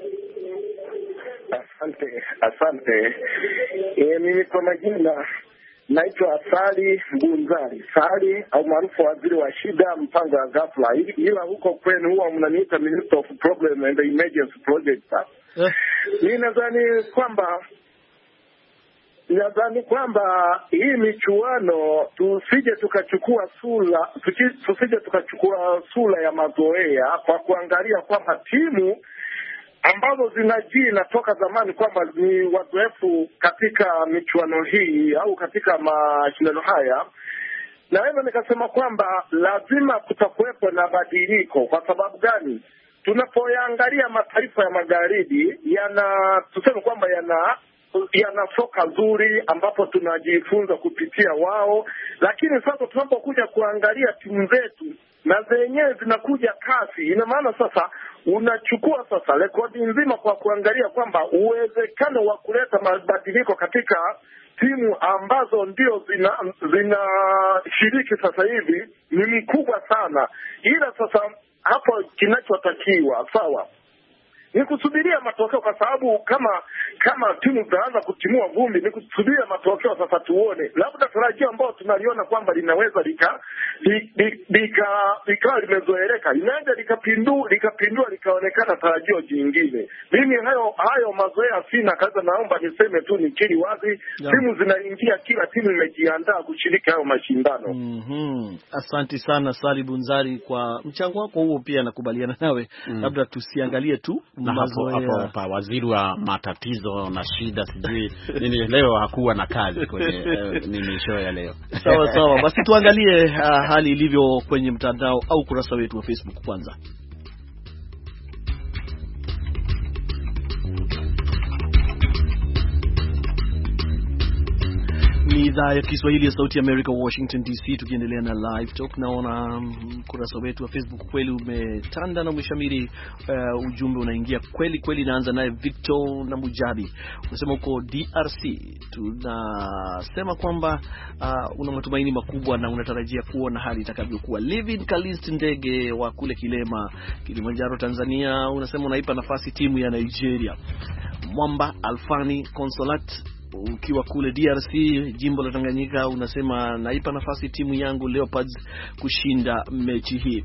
Speaker 10: Asante, asante. E, mimi kwa majina naitwa Sali Mbunzari, Sali au maarufu waziri wa shida mpango wa ghafla. Ila huko kwenu huwa mnaniita Minister of Problem and Emergency Projects. Eh. Mimi nadhani kwamba nadhani kwamba hii michuano tusije tukachukua sura tusije tukachukua sura ya mazoea kwa kuangalia kwamba timu ambazo zinajina toka zamani kwamba ni wazoefu katika michuano hii au katika mashindano haya, naweza nikasema kwamba lazima kutakuwepo na badiliko. Kwa sababu gani? Tunapoyaangalia mataifa ya magharibi yana tuseme kwamba yana yana soka nzuri ambapo tunajifunza kupitia wao, lakini sasa tunapokuja kuangalia timu zetu na zenyewe zinakuja kasi, ina maana sasa unachukua sasa rekodi nzima kwa kuangalia kwamba uwezekano wa kuleta mabadiliko katika timu ambazo ndio zina zinashiriki sasa hivi ni mkubwa sana. Ila sasa hapo kinachotakiwa sawa ni kusubiria matokeo, kwa sababu kama kama timu zinaanza kutimua vumbi ni kusubiria matokeo sasa tuone. Labda tarajio ambao tunaliona kwamba linaweza lika lika lika limezoeleka linaweza likapindua likapindua likaonekana tarajio jingine. Mimi hayo hayo mazoea sina, kaza naomba niseme tu nikiri wazi, yeah. Timu zinaingia, kila timu imejiandaa kushiriki hayo mashindano.
Speaker 3: Mhm. Asante sana Sali Bunzari kwa mchango wako huo, pia nakubaliana nawe. Mm. Labda tusiangalie tu
Speaker 2: na hapo hapo pa waziri wa matatizo na shida sijui nini leo hakuwa na kazi kwenye uh, nini show ya leo.
Speaker 3: Sawa sawa, basi tuangalie uh, hali ilivyo kwenye mtandao au kurasa wetu wa Facebook kwanza. Ni idhaa ya Kiswahili ya Sauti ya America, Washington D C, tukiendelea na live talk. Naona kurasa wetu wa Facebook kweli umetanda na umeshamiri, uh, ujumbe unaingia kweli kweli. Naanza naye Victor na Mujabi, unasema uko D R C, tunasema kwamba uh, una matumaini makubwa na unatarajia kuona hali itakavyokuwa. Living Kalist Ndege wa kule Kilema, Kilimanjaro, Tanzania, unasema unaipa nafasi timu ya Nigeria. Mwamba Alfani Consolat ukiwa kule D R C, jimbo la Tanganyika, unasema naipa nafasi timu yangu Leopards kushinda mechi hii.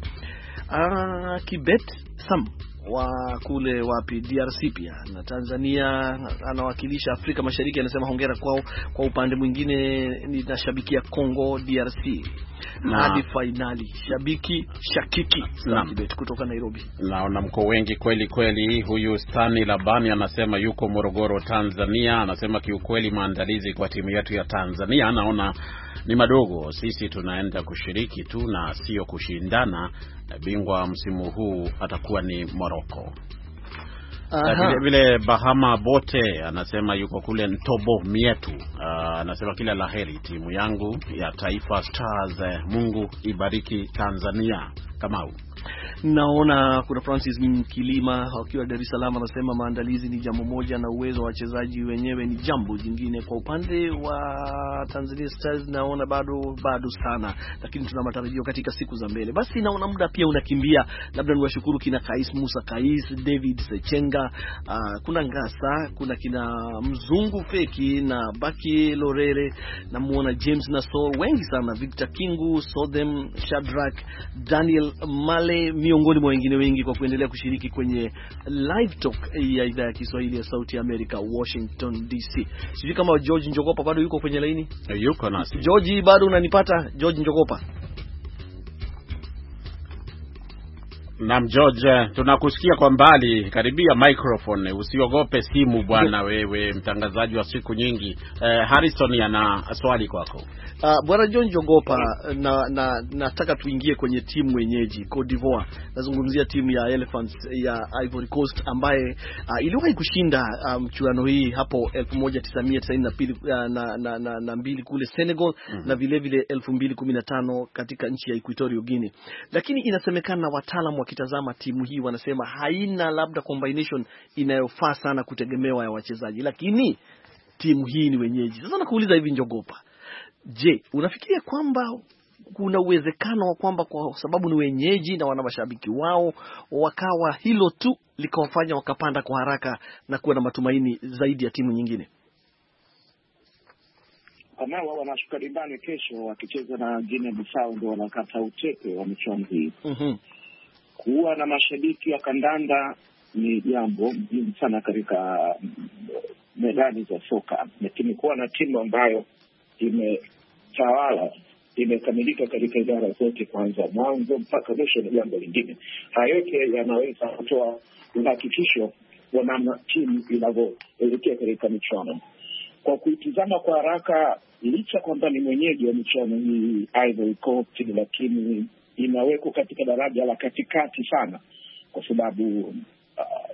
Speaker 3: Ah, Kibet Sam wa kule wapi D R C pia na Tanzania, anawakilisha Afrika Mashariki, anasema hongera kwao. Kwa upande mwingine ninashabikia Kongo D R C hadi finali. Shabiki Shakiki na Kibet kutoka Nairobi.
Speaker 2: Naona mko wengi kweli kweli. Huyu Stani Labani anasema yuko Morogoro, Tanzania, anasema kiukweli maandalizi kwa timu yetu ya Tanzania anaona ni madogo. Sisi tunaenda kushiriki tu na sio kushindana. Bingwa msimu huu atakuwa ni Morocco. Vile vile Bahama Bote anasema yuko kule Ntobo Mietu. Uh, anasema kila laheri timu yangu ya Taifa Stars, Mungu ibariki Tanzania. Kamau.
Speaker 3: Naona kuna Francis Mkilima wakiwa Dar es Salaam, anasema maandalizi ni jambo moja na uwezo wa wachezaji wenyewe ni jambo jingine. Kwa upande wa Tanzania Stars naona bado bado sana, lakini tuna matarajio katika siku za mbele. Basi naona muda pia unakimbia. Labda niwashukuru kina Kais Musa Kais, David Sechenga, uh, kuna Ngasa, kuna kina Mzungu Feki na Baki Lorere, na muona James Nasol, wengi sana, Victor Kingu, Sodem Shadrack, Daniel Male, miongoni mwa wengine wengi, kwa kuendelea kushiriki kwenye live talk ya idhaa ya Kiswahili ya Sauti ya America, Washington D C. Sijui kama George Njogopa bado yuko kwenye laini.
Speaker 2: Yuko nasi.
Speaker 3: George, bado unanipata? George Njogopa.
Speaker 2: Naam George, tunakusikia kwa mbali, karibia microphone, usiogope simu bwana wewe mtangazaji wa siku nyingi. Eh, Harrison ana swali kwako.
Speaker 3: Uh, Bwana John Jogopa, na, na nataka tuingie kwenye timu wenyeji Cote d'Ivoire. Nazungumzia timu ya Elephants ya Ivory Coast ambaye uh, iliwahi kushinda mchuano um, hii hapo elfu moja tisa mia tisaini na mbili uh, na, na, na, na mbili kule Senegal, mm-hmm. na vile vile elfu mbili kumi na tano katika nchi ya Equatorial Guinea. Lakini inasemekana wataalamu wakitazama timu hii wanasema haina labda combination inayofaa sana kutegemewa ya wachezaji, lakini timu hii ni wenyeji. Sasa nakuuliza hivi Njogopa, je, unafikiria kwamba kuna uwezekano wa kwamba kwa sababu ni wenyeji na wana mashabiki wao wakawa hilo tu likawafanya wakapanda kwa haraka na kuwa na matumaini zaidi ya timu nyingine?
Speaker 4: Kama wao wanashuka dimbani kesho wakicheza na Guinea Bissau, ndio wanakata utepe wa michuano hii. Mhm. Kuwa na mashabiki wa kandanda ni jambo muhimu sana katika medani za soka, lakini kuwa na timu ambayo imetawala, imekamilika katika idara zote kwanza mwanzo mpaka mwisho ni jambo lingine. Haya yote yanaweza kutoa uhakikisho wa namna timu inavyoelekea katika michuano. Kwa kuitizama kwa haraka, licha kwamba ni mwenyeji wa michuano hii Ivory Coast, lakini inawekwa katika daraja la katikati sana, kwa sababu uh,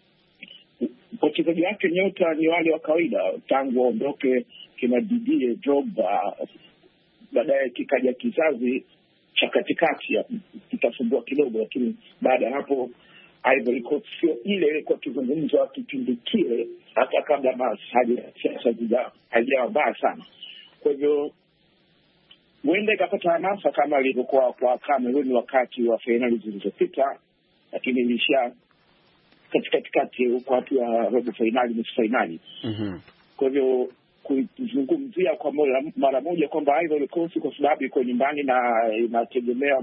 Speaker 4: wachezaji wake nyota ni wale wa kawaida tangu waondoke kina Didier Drogba, baadaye kikaja kizazi cha katikati ya kitasumbua kidogo, lakini baada ya hapo Ivory Coast sio ile kwa kizungumzo kipindi kile, hata kabla masaji siasa haijavaa sana. Kwa hivyo huenda ikapata hamasa kama ilivyokuwa kwa Cameroon wakati wa finali zilizopita, lakini ilisha katika katikati huko hapo ya robo finali, nusu finali. Mhm. Kwa hivyo kuzungumzia kwa mara moja kwamba Ivory Coast kwa sababu iko nyumbani na inategemea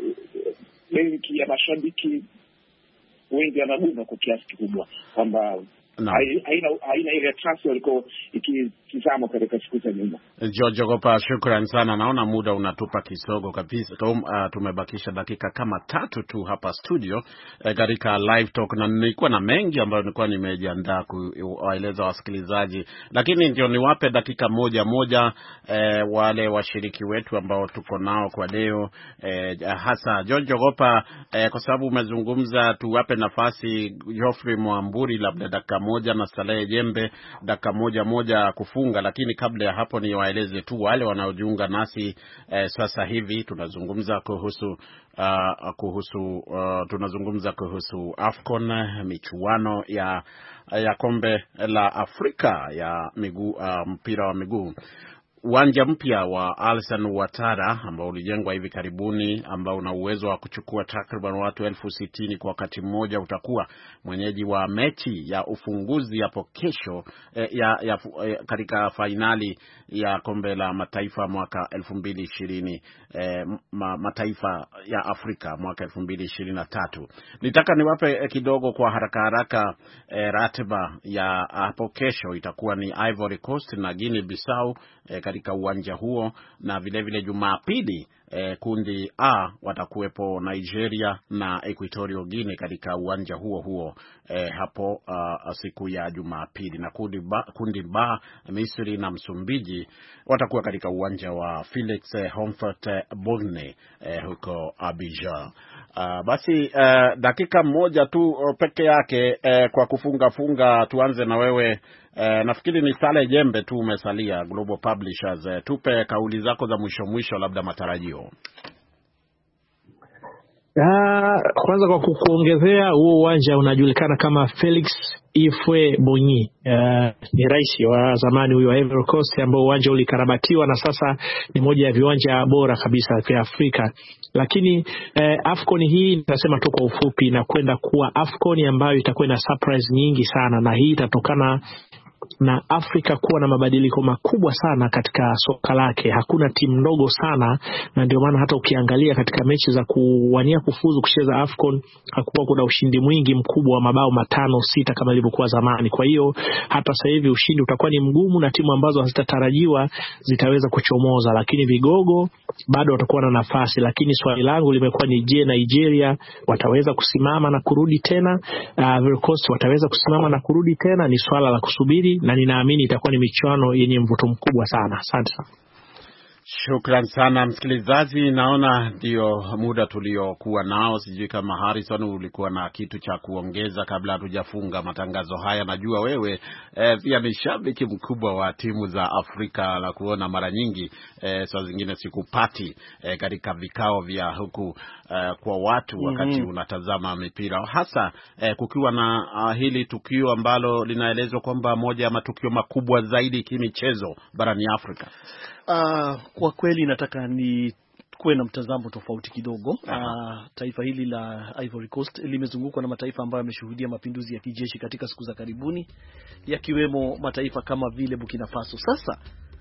Speaker 4: benki ya mashabiki wengi wanaguna kwa kiasi kikubwa kwamba no. haina haina ile transfer liko ikitizama katika siku za nyuma.
Speaker 2: George Jogopa, shukrani sana. Naona muda unatupa kisogo kabisa. Tom, uh, tumebakisha dakika kama tatu tu hapa studio katika uh, live talk, na nilikuwa na mengi ambayo nilikuwa nimejiandaa kuwaeleza wasikilizaji, lakini ndio niwape dakika moja moja uh, wale washiriki wetu ambao tuko nao kwa leo, uh, hasa George Jogopa, uh, kwa sababu umezungumza, tuwape nafasi Geoffrey Mwamburi labda dakika moja na Saleh Jembe dakika moja moja kufunga, lakini kabla ya hapo ni waeleze tu wale wanaojiunga nasi eh, sasa hivi tunazungumza kuhusu uh, kuhusu uh, tunazungumza kuhusu AFCON, michuano ya ya kombe la Afrika ya miguu, uh, mpira wa miguu. Uwanja mpya wa Alassane Ouattara ambao ulijengwa hivi karibuni, ambao una uwezo wa kuchukua takriban watu elfu sitini kwa wakati mmoja, utakuwa mwenyeji wa mechi ya ufunguzi hapo kesho eh, ya, ya eh, katika finali ya kombe la mataifa mwaka elfu mbili ishirini, eh, ma, mataifa ya Afrika mwaka elfu mbili ishirini na tatu. Nitaka niwape eh, kidogo kwa haraka haraka eh, ratiba ya hapo kesho. Itakuwa ni Ivory Coast na Guinea Bissau eh, katika uwanja huo, na vile vile Jumapili eh, kundi A watakuwepo Nigeria na Equatorial Guinea katika uwanja huo huo eh, hapo uh, siku ya Jumapili, na kundi B, kundi B Misri na Msumbiji watakuwa katika uwanja wa Felix eh, Homfort eh, Borne eh, huko Abidjan. Uh, basi uh, dakika moja tu uh, peke yake uh, kwa kufunga funga. Tuanze na wewe, uh, nafikiri ni Saleh Jembe tu umesalia, Global Publishers. Uh, tupe kauli zako za mwisho mwisho, labda matarajio.
Speaker 5: Ah, kwanza kwa kukuongezea, huo uwanja unajulikana kama Felix Ifwe Bonyi. Uh, ni rais wa zamani huyo wa Ivory Coast, ambao uwanja ulikarabatiwa na sasa ni moja ya viwanja bora kabisa vya Afrika. Lakini uh, AFCON hii nitasema tu kwa ufupi na kwenda kuwa AFCON ambayo itakuwa na surprise nyingi sana, na hii itatokana na Afrika kuwa na mabadiliko makubwa sana katika soka lake. Hakuna timu ndogo sana, na ndio maana hata ukiangalia katika mechi za kuwania kufuzu kucheza AFCON hakuwa kuna ushindi mwingi mkubwa wa mabao matano sita kama ilivyokuwa zamani. Kwa hiyo hata sasa hivi ushindi utakuwa ni mgumu na timu ambazo hazitatarajiwa zitaweza kuchomoza, lakini vigogo bado watakuwa na nafasi. Lakini swali langu limekuwa ni je, Nigeria wataweza kusimama na kurudi tena? Uh, Ivory Coast wataweza kusimama na kurudi tena? Ni swala la kusubiri, na ninaamini itakuwa ni michuano yenye mvuto mkubwa sana. Asante sana.
Speaker 2: Shukran sana msikilizaji, naona ndio muda tuliokuwa nao. Sijui kama Harrison ulikuwa na kitu cha kuongeza kabla hatujafunga matangazo haya. Najua wewe eh, pia ni shabiki mkubwa wa timu za Afrika, la kuona mara nyingi eh, saa zingine sikupati eh, katika vikao vya huku eh, kwa watu wakati mm-hmm. unatazama mipira, hasa eh, kukiwa na uh, hili tukio ambalo linaelezwa kwamba moja ya matukio makubwa zaidi kimichezo barani Afrika.
Speaker 3: Uh, kwa kweli nataka ni kuwe na mtazamo tofauti kidogo. Uh, taifa hili la Ivory Coast limezungukwa na mataifa ambayo yameshuhudia mapinduzi ya kijeshi katika siku za karibuni, yakiwemo mataifa kama vile Burkina Faso. Sasa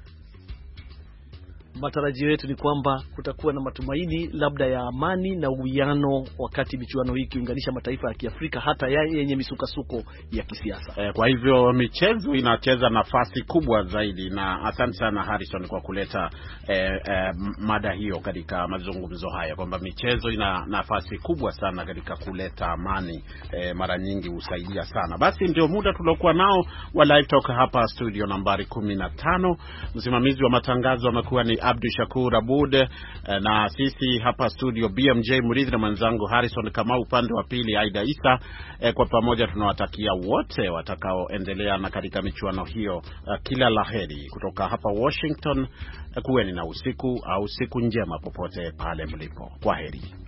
Speaker 3: matarajio yetu ni kwamba kutakuwa na matumaini labda ya amani na uwiano wakati michuano hii kiunganisha mataifa ya Kiafrika hata yenye misukasuko ya kisiasa.
Speaker 2: E, kwa hivyo michezo inacheza nafasi kubwa zaidi, na asante sana Harrison kwa kuleta e, e, mada hiyo katika mazungumzo haya, kwamba michezo ina nafasi kubwa sana katika kuleta amani. E, mara nyingi husaidia sana. Basi ndio muda tuliokuwa nao wa Live Talk hapa studio nambari kumi na tano. Msimamizi wa matangazo amekuwa ni Abdul Shakur Abud, na sisi hapa studio B M J Muridhi na mwenzangu Harrison Kamau, upande wa pili Aida Isa. E, kwa pamoja tunawatakia wote watakaoendelea na katika michuano hiyo uh, kila laheri kutoka hapa Washington. Uh, kuweni na usiku au siku njema popote pale mlipo. Kwaheri.